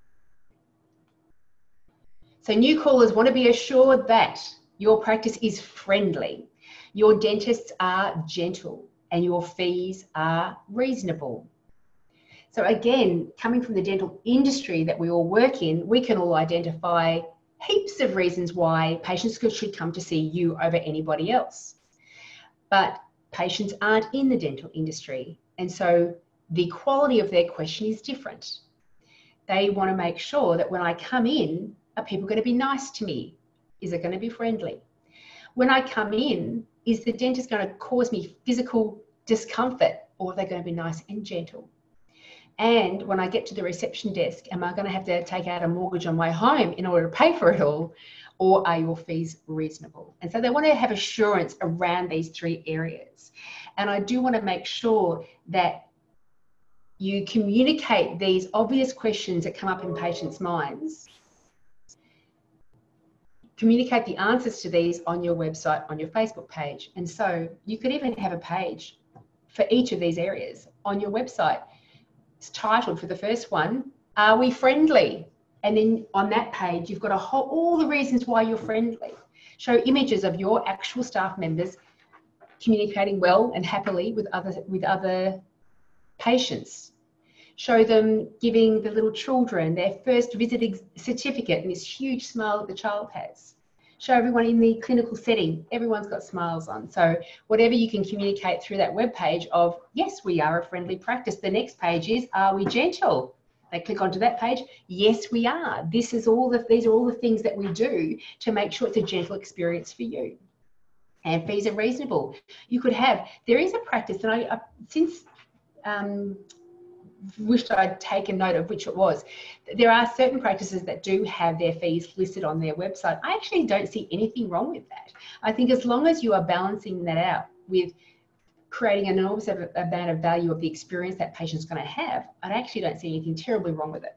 So new callers want to be assured that your practice is friendly, your dentists are gentle, and your fees are reasonable. So again, coming from the dental industry that we all work in, we can all identify heaps of reasons why patients should come to see you over anybody else. But patients aren't in the dental industry, and so the quality of their question is different. They want to make sure that when I come in, are people going to be nice to me? Is it going to be friendly? When I come in, is the dentist going to cause me physical discomfort, or are they going to be nice and gentle? And when I get to the reception desk, am I going to have to take out a mortgage on my home in order to pay for it all? Or are your fees reasonable? And so they want to have assurance around these three areas. And I do want to make sure that you communicate these obvious questions that come up in patients' minds. Communicate the answers to these on your website, on your Facebook page. And so you could even have a page for each of these areas on your website. It's titled for the first one, Are We Friendly? And then on that page, you've got a whole, all the reasons why you're friendly. Show images of your actual staff members communicating well and happily with other, with other patients. Show them giving the little children their first visit certificate and this huge smile that the child has. Show everyone in the clinical setting, everyone's got smiles on. So whatever you can communicate through that web page of, yes, we are a friendly practice. The next page is, are we gentle? They click onto that page. Yes, we are. This is all the, these are all the things that we do to make sure it's a gentle experience for you. And fees are reasonable. You could have, there is a practice, and I, I since, um, wished I'd taken note of which it was. There are certain practices that do have their fees listed on their website. I actually don't see anything wrong with that. I think as long as you are balancing that out with creating an enormous amount of value of the experience that patient's going to have, I actually don't see anything terribly wrong with it.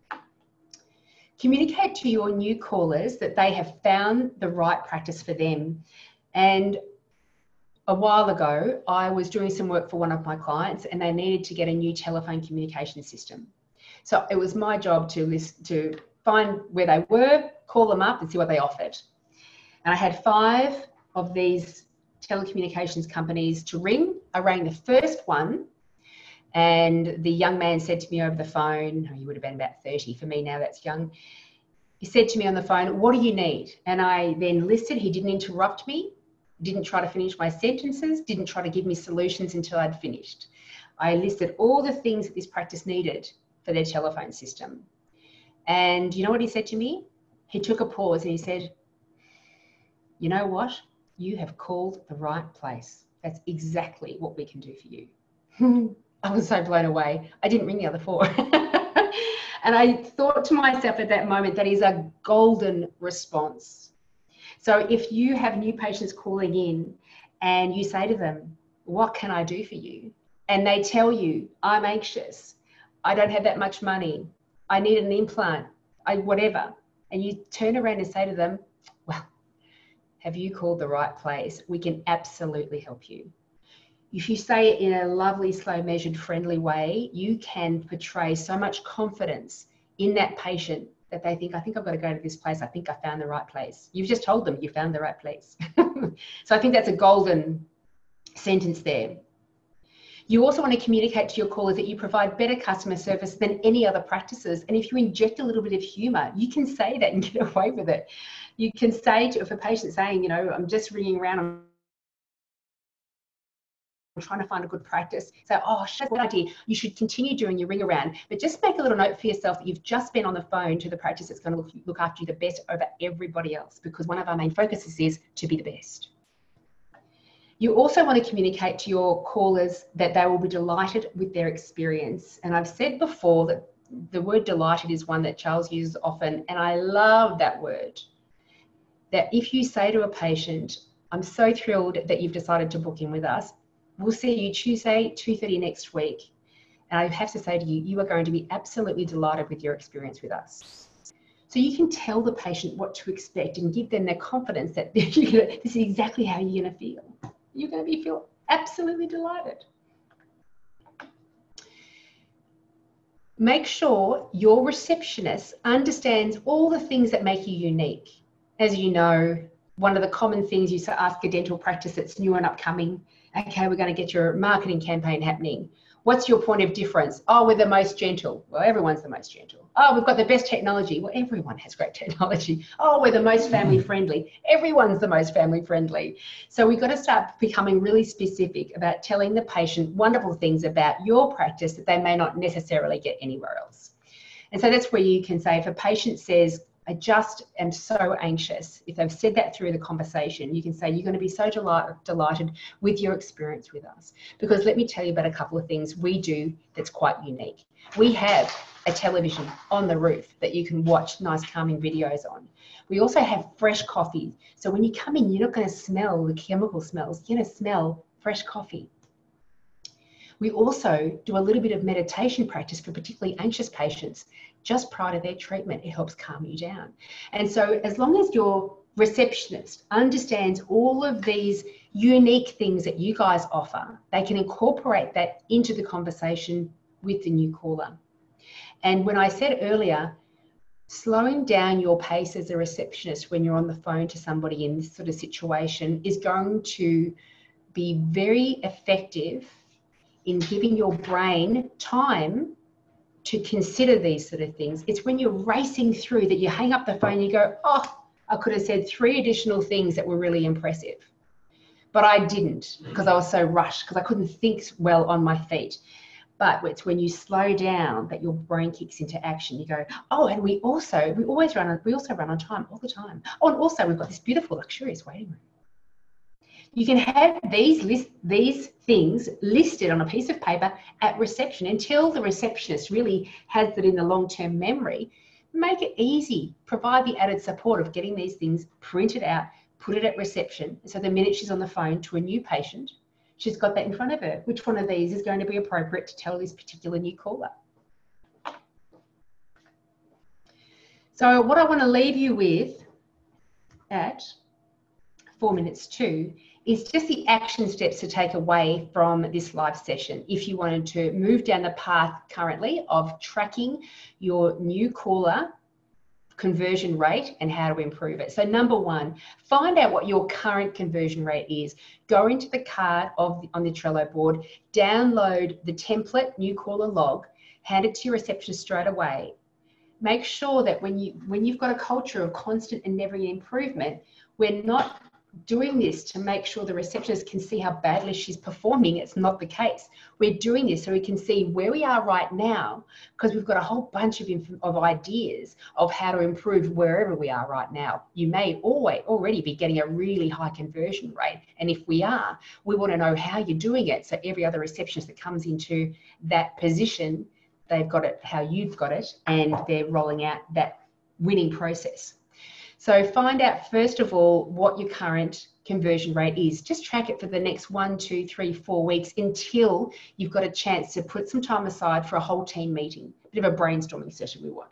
Communicate to your new callers that they have found the right practice for them. And a while ago, I was doing some work for one of my clients and they needed to get a new telephone communication system. So it was my job to list, to find where they were, call them up and see what they offered. And I had five of these telecommunications companies to ring. I rang the first one and the young man said to me over the phone, he would have been about thirty, for me now that's young. He said to me on the phone, what do you need? And I then listed, he didn't interrupt me, didn't try to finish my sentences, didn't try to give me solutions until I'd finished. I listed all the things that this practice needed for their telephone system. And you know what he said to me? He took a pause and he said, you know what? You have called the right place. That's exactly what we can do for you. I was so blown away. I didn't ring the other four. And I thought to myself at that moment, that is a golden response. So if you have new patients calling in and you say to them, what can I do for you? And they tell you, I'm anxious, I don't have that much money, I need an implant, I, whatever. And you turn around and say to them, well, have you called the right place? We can absolutely help you. If you say it in a lovely, slow, measured, friendly way, you can portray so much confidence in that patient that they think, I think I've got to go to this place. I think I found the right place. You've just told them you found the right place. So I think that's a golden sentence there. You also want to communicate to your callers that you provide better customer service than any other practices. And if you inject a little bit of humour, you can say that and get away with it. You can say to, if a patient's saying, you know, I'm just ringing around, I'm I'm trying to find a good practice. So, oh, shit, good idea. You should continue doing your ring around, but just make a little note for yourself that you've just been on the phone to the practice that's going to look, look after you the best over everybody else, because one of our main focuses is to be the best. You also want to communicate to your callers that they will be delighted with their experience. And I've said before that the word delighted is one that Charles uses often, and I love that word. That if you say to a patient, I'm so thrilled that you've decided to book in with us, we'll see you Tuesday, two thirty next week. And I have to say to you, you are going to be absolutely delighted with your experience with us. So you can tell the patient what to expect and give them the confidence that this is exactly how you're going to feel. You're going to be feel absolutely delighted. Make sure your receptionist understands all the things that make you unique. As you know, one of the common things you ask a dental practice that's new and upcoming, okay, we're going to get your marketing campaign happening. What's your point of difference? Oh, we're the most gentle. Well, everyone's the most gentle. Oh, we've got the best technology. Well, everyone has great technology. Oh, we're the most family friendly. Everyone's the most family friendly. So we've got to start becoming really specific about telling the patient wonderful things about your practice that they may not necessarily get anywhere else. And so that's where you can say, if a patient says, I just am so anxious. If they've said that through the conversation, you can say, you're going to be so delight, delighted with your experience with us. Because let me tell you about a couple of things we do that's quite unique. We have a television on the roof that you can watch nice calming videos on. We also have fresh coffee. So when you come in, you're not going to smell the chemical smells. You're going to smell fresh coffee. We also do a little bit of meditation practice for particularly anxious patients just prior to their treatment. It helps calm you down. And so as long as your receptionist understands all of these unique things that you guys offer, they can incorporate that into the conversation with the new caller. And when I said earlier, slowing down your pace as a receptionist when you're on the phone to somebody in this sort of situation is going to be very effective in giving your brain time to consider these sort of things. It's when you're racing through that you hang up the phone and you go, oh, I could have said three additional things that were really impressive. But I didn't because I was so rushed, because I couldn't think well on my feet. But it's when you slow down that your brain kicks into action. You go, oh, and we also, we always run on, we also run on time all the time. Oh, and also we've got this beautiful luxurious waiting room. You can have these list, these things listed on a piece of paper at reception until the receptionist really has it in the long-term memory. Make it easy. Provide the added support of getting these things printed out, put it at reception. So the minute she's on the phone to a new patient, she's got that in front of her. Which one of these is going to be appropriate to tell this particular new caller? So what I want to leave you with at four minutes two is just the action steps to take away from this live session if you wanted to move down the path currently of tracking your new caller conversion rate and how to improve it. So number one, find out what your current conversion rate is. Go into the card of the, on the Trello board, download the template new caller log, hand it to your receptionist straight away. Make sure that when you when you've got a culture of constant and never improvement, we're not doing this to make sure the receptionist can see how badly she's performing. It's not the case. We're doing this so we can see where we are right now, because we've got a whole bunch of, of ideas of how to improve wherever we are right now. You may always already be getting a really high conversion rate. And if we are, we want to know how you're doing it. So every other receptionist that comes into that position, they've got it how you've got it, and they're rolling out that winning process. So find out, first of all, what your current conversion rate is. Just track it for the next one, two, three, four weeks until you've got a chance to put some time aside for a whole team meeting, a bit of a brainstorming session we want.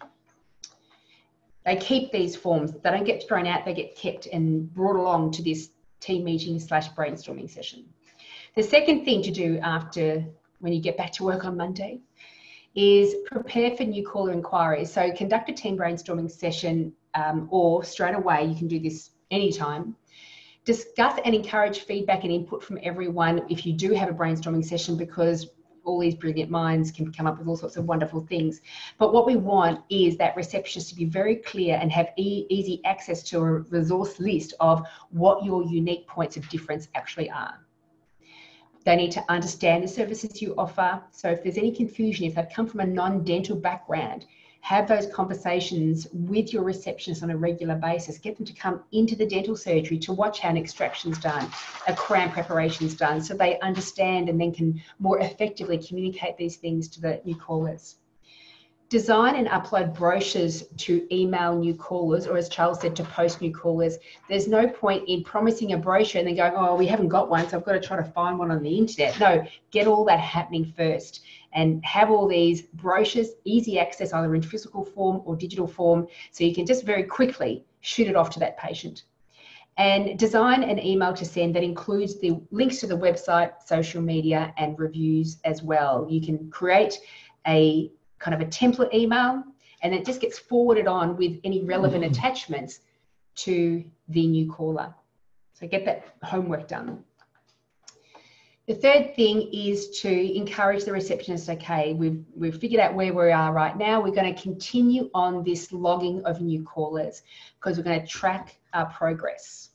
They keep these forms. They don't get thrown out, they get kept and brought along to this team meeting slash brainstorming session. The second thing to do after, when you get back to work on Monday, is prepare for new caller inquiries. So conduct a team brainstorming session um, or straight away, you can do this anytime. Discuss and encourage feedback and input from everyone if you do have a brainstorming session, because all these brilliant minds can come up with all sorts of wonderful things. But what we want is that receptionist to be very clear and have e easy access to a resource list of what your unique points of difference actually are. They need to understand the services you offer. So if there's any confusion, if they've come from a non-dental background, have those conversations with your receptionist on a regular basis. Get them to come into the dental surgery to watch how an extraction's done, a crown preparation's done, so they understand and then can more effectively communicate these things to the new callers. Design and upload brochures to email new callers, or as Charles said, to post new callers. There's no point in promising a brochure and then going, oh, we haven't got one, so I've got to try to find one on the internet. No, get all that happening first and have all these brochures, easy access, either in physical form or digital form, so you can just very quickly shoot it off to that patient. And design an email to send that includes the links to the website, social media, and reviews as well. You can create a kind of a template email, and it just gets forwarded on with any relevant attachments to the new caller. So get that homework done. The third thing is to encourage the receptionist. Okay, we've, we've figured out where we are right now. We're going to continue on this logging of new callers because we're going to track our progress.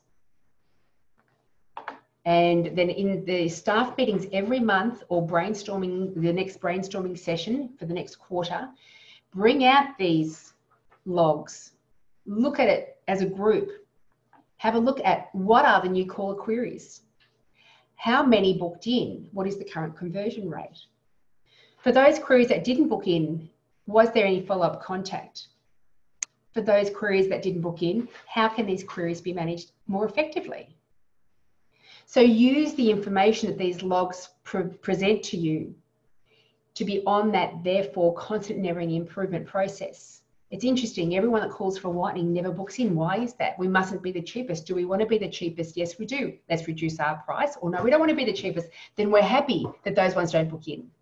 And then in the staff meetings every month, or brainstorming, the next brainstorming session for the next quarter, bring out these logs look at it as a group. Have a look at what are the new caller queries. How many booked in? What is the current conversion rate? For those queries that didn't book in, was there any follow-up contact? For those queries that didn't book in, how can these queries be managed more effectively? So use the information that these logs pre present to you to be on that, therefore, constant never ending improvement process. It's interesting, everyone that calls for whitening never books in. Why is that? We mustn't be the cheapest. Do we want to be the cheapest? Yes, we do. Let's reduce our price. Or no, we don't want to be the cheapest. Then we're happy that those ones don't book in.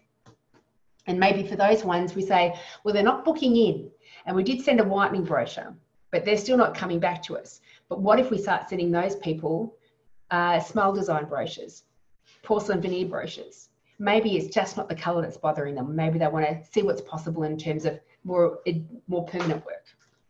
And maybe for those ones, we say, well, they're not booking in. And we did send a whitening brochure, but they're still not coming back to us. But what if we start sending those people uh, smile design brochures, porcelain veneer brochures? Maybe it's just not the colour that's bothering them. Maybe they want to see what's possible in terms of more, more permanent work.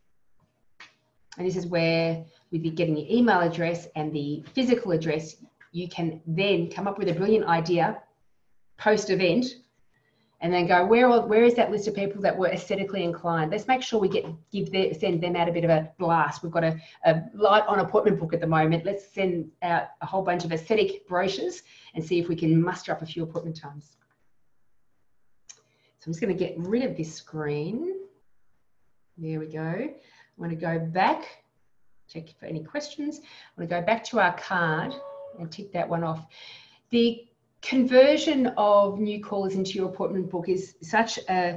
And this is where, with you getting your email address and the physical address, you can then come up with a brilliant idea post-event, and then go, where, where is that list of people that were aesthetically inclined? Let's make sure we get give their, send them out a bit of a blast. We've got a, a light on appointment book at the moment. Let's send out a whole bunch of aesthetic brochures and see if we can muster up a few appointment times. So I'm just going to get rid of this screen. There we go. I'm going to go back, check for any questions. I'm going to go back to our card and tick that one off. The conversion of new callers into your appointment book is such a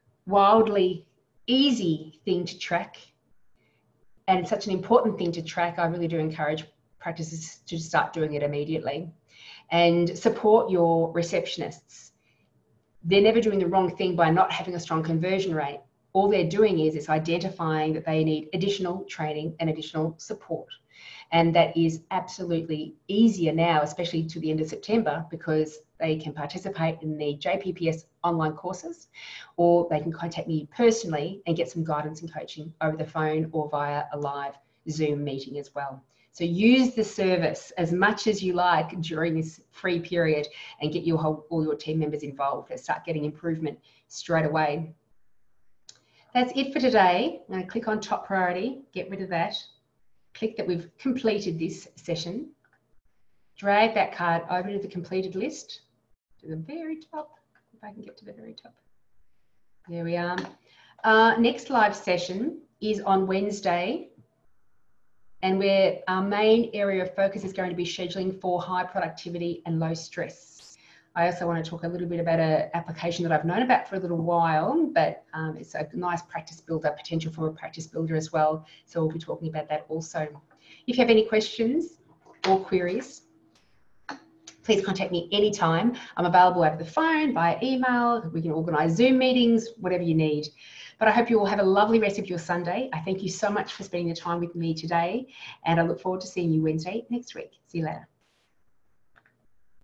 wildly easy thing to track, and it's such an important thing to track. I really do encourage practices to start doing it immediately, and support your receptionists. They're never doing the wrong thing by not having a strong conversion rate. All they're doing is it's identifying that they need additional training and additional support. And that is absolutely easier now, especially to the end of September, because they can participate in the J P P S online courses, or they can contact me personally and get some guidance and coaching over the phone or via a live Zoom meeting as well. So use the service as much as you like during this free period and get your whole, all your team members involved and start getting improvement straight away. That's it for today. I'm going to click on top priority, get rid of that. Click that we've completed this session. Drag that card over to the completed list to the very top, if I can get to the very top. There we are. Uh, next live session is on Wednesday, and where our main area of focus is going to be scheduling for high productivity and low stress. I also want to talk a little bit about an application that I've known about for a little while, but um, it's a nice practice builder, potential for a practice builder as well. So we'll be talking about that also. If you have any questions or queries, please contact me anytime. I'm available over the phone, via email. We can organise Zoom meetings, whatever you need. But I hope you all have a lovely rest of your Sunday. I thank you so much for spending the time with me today, and I look forward to seeing you Wednesday next week. See you later.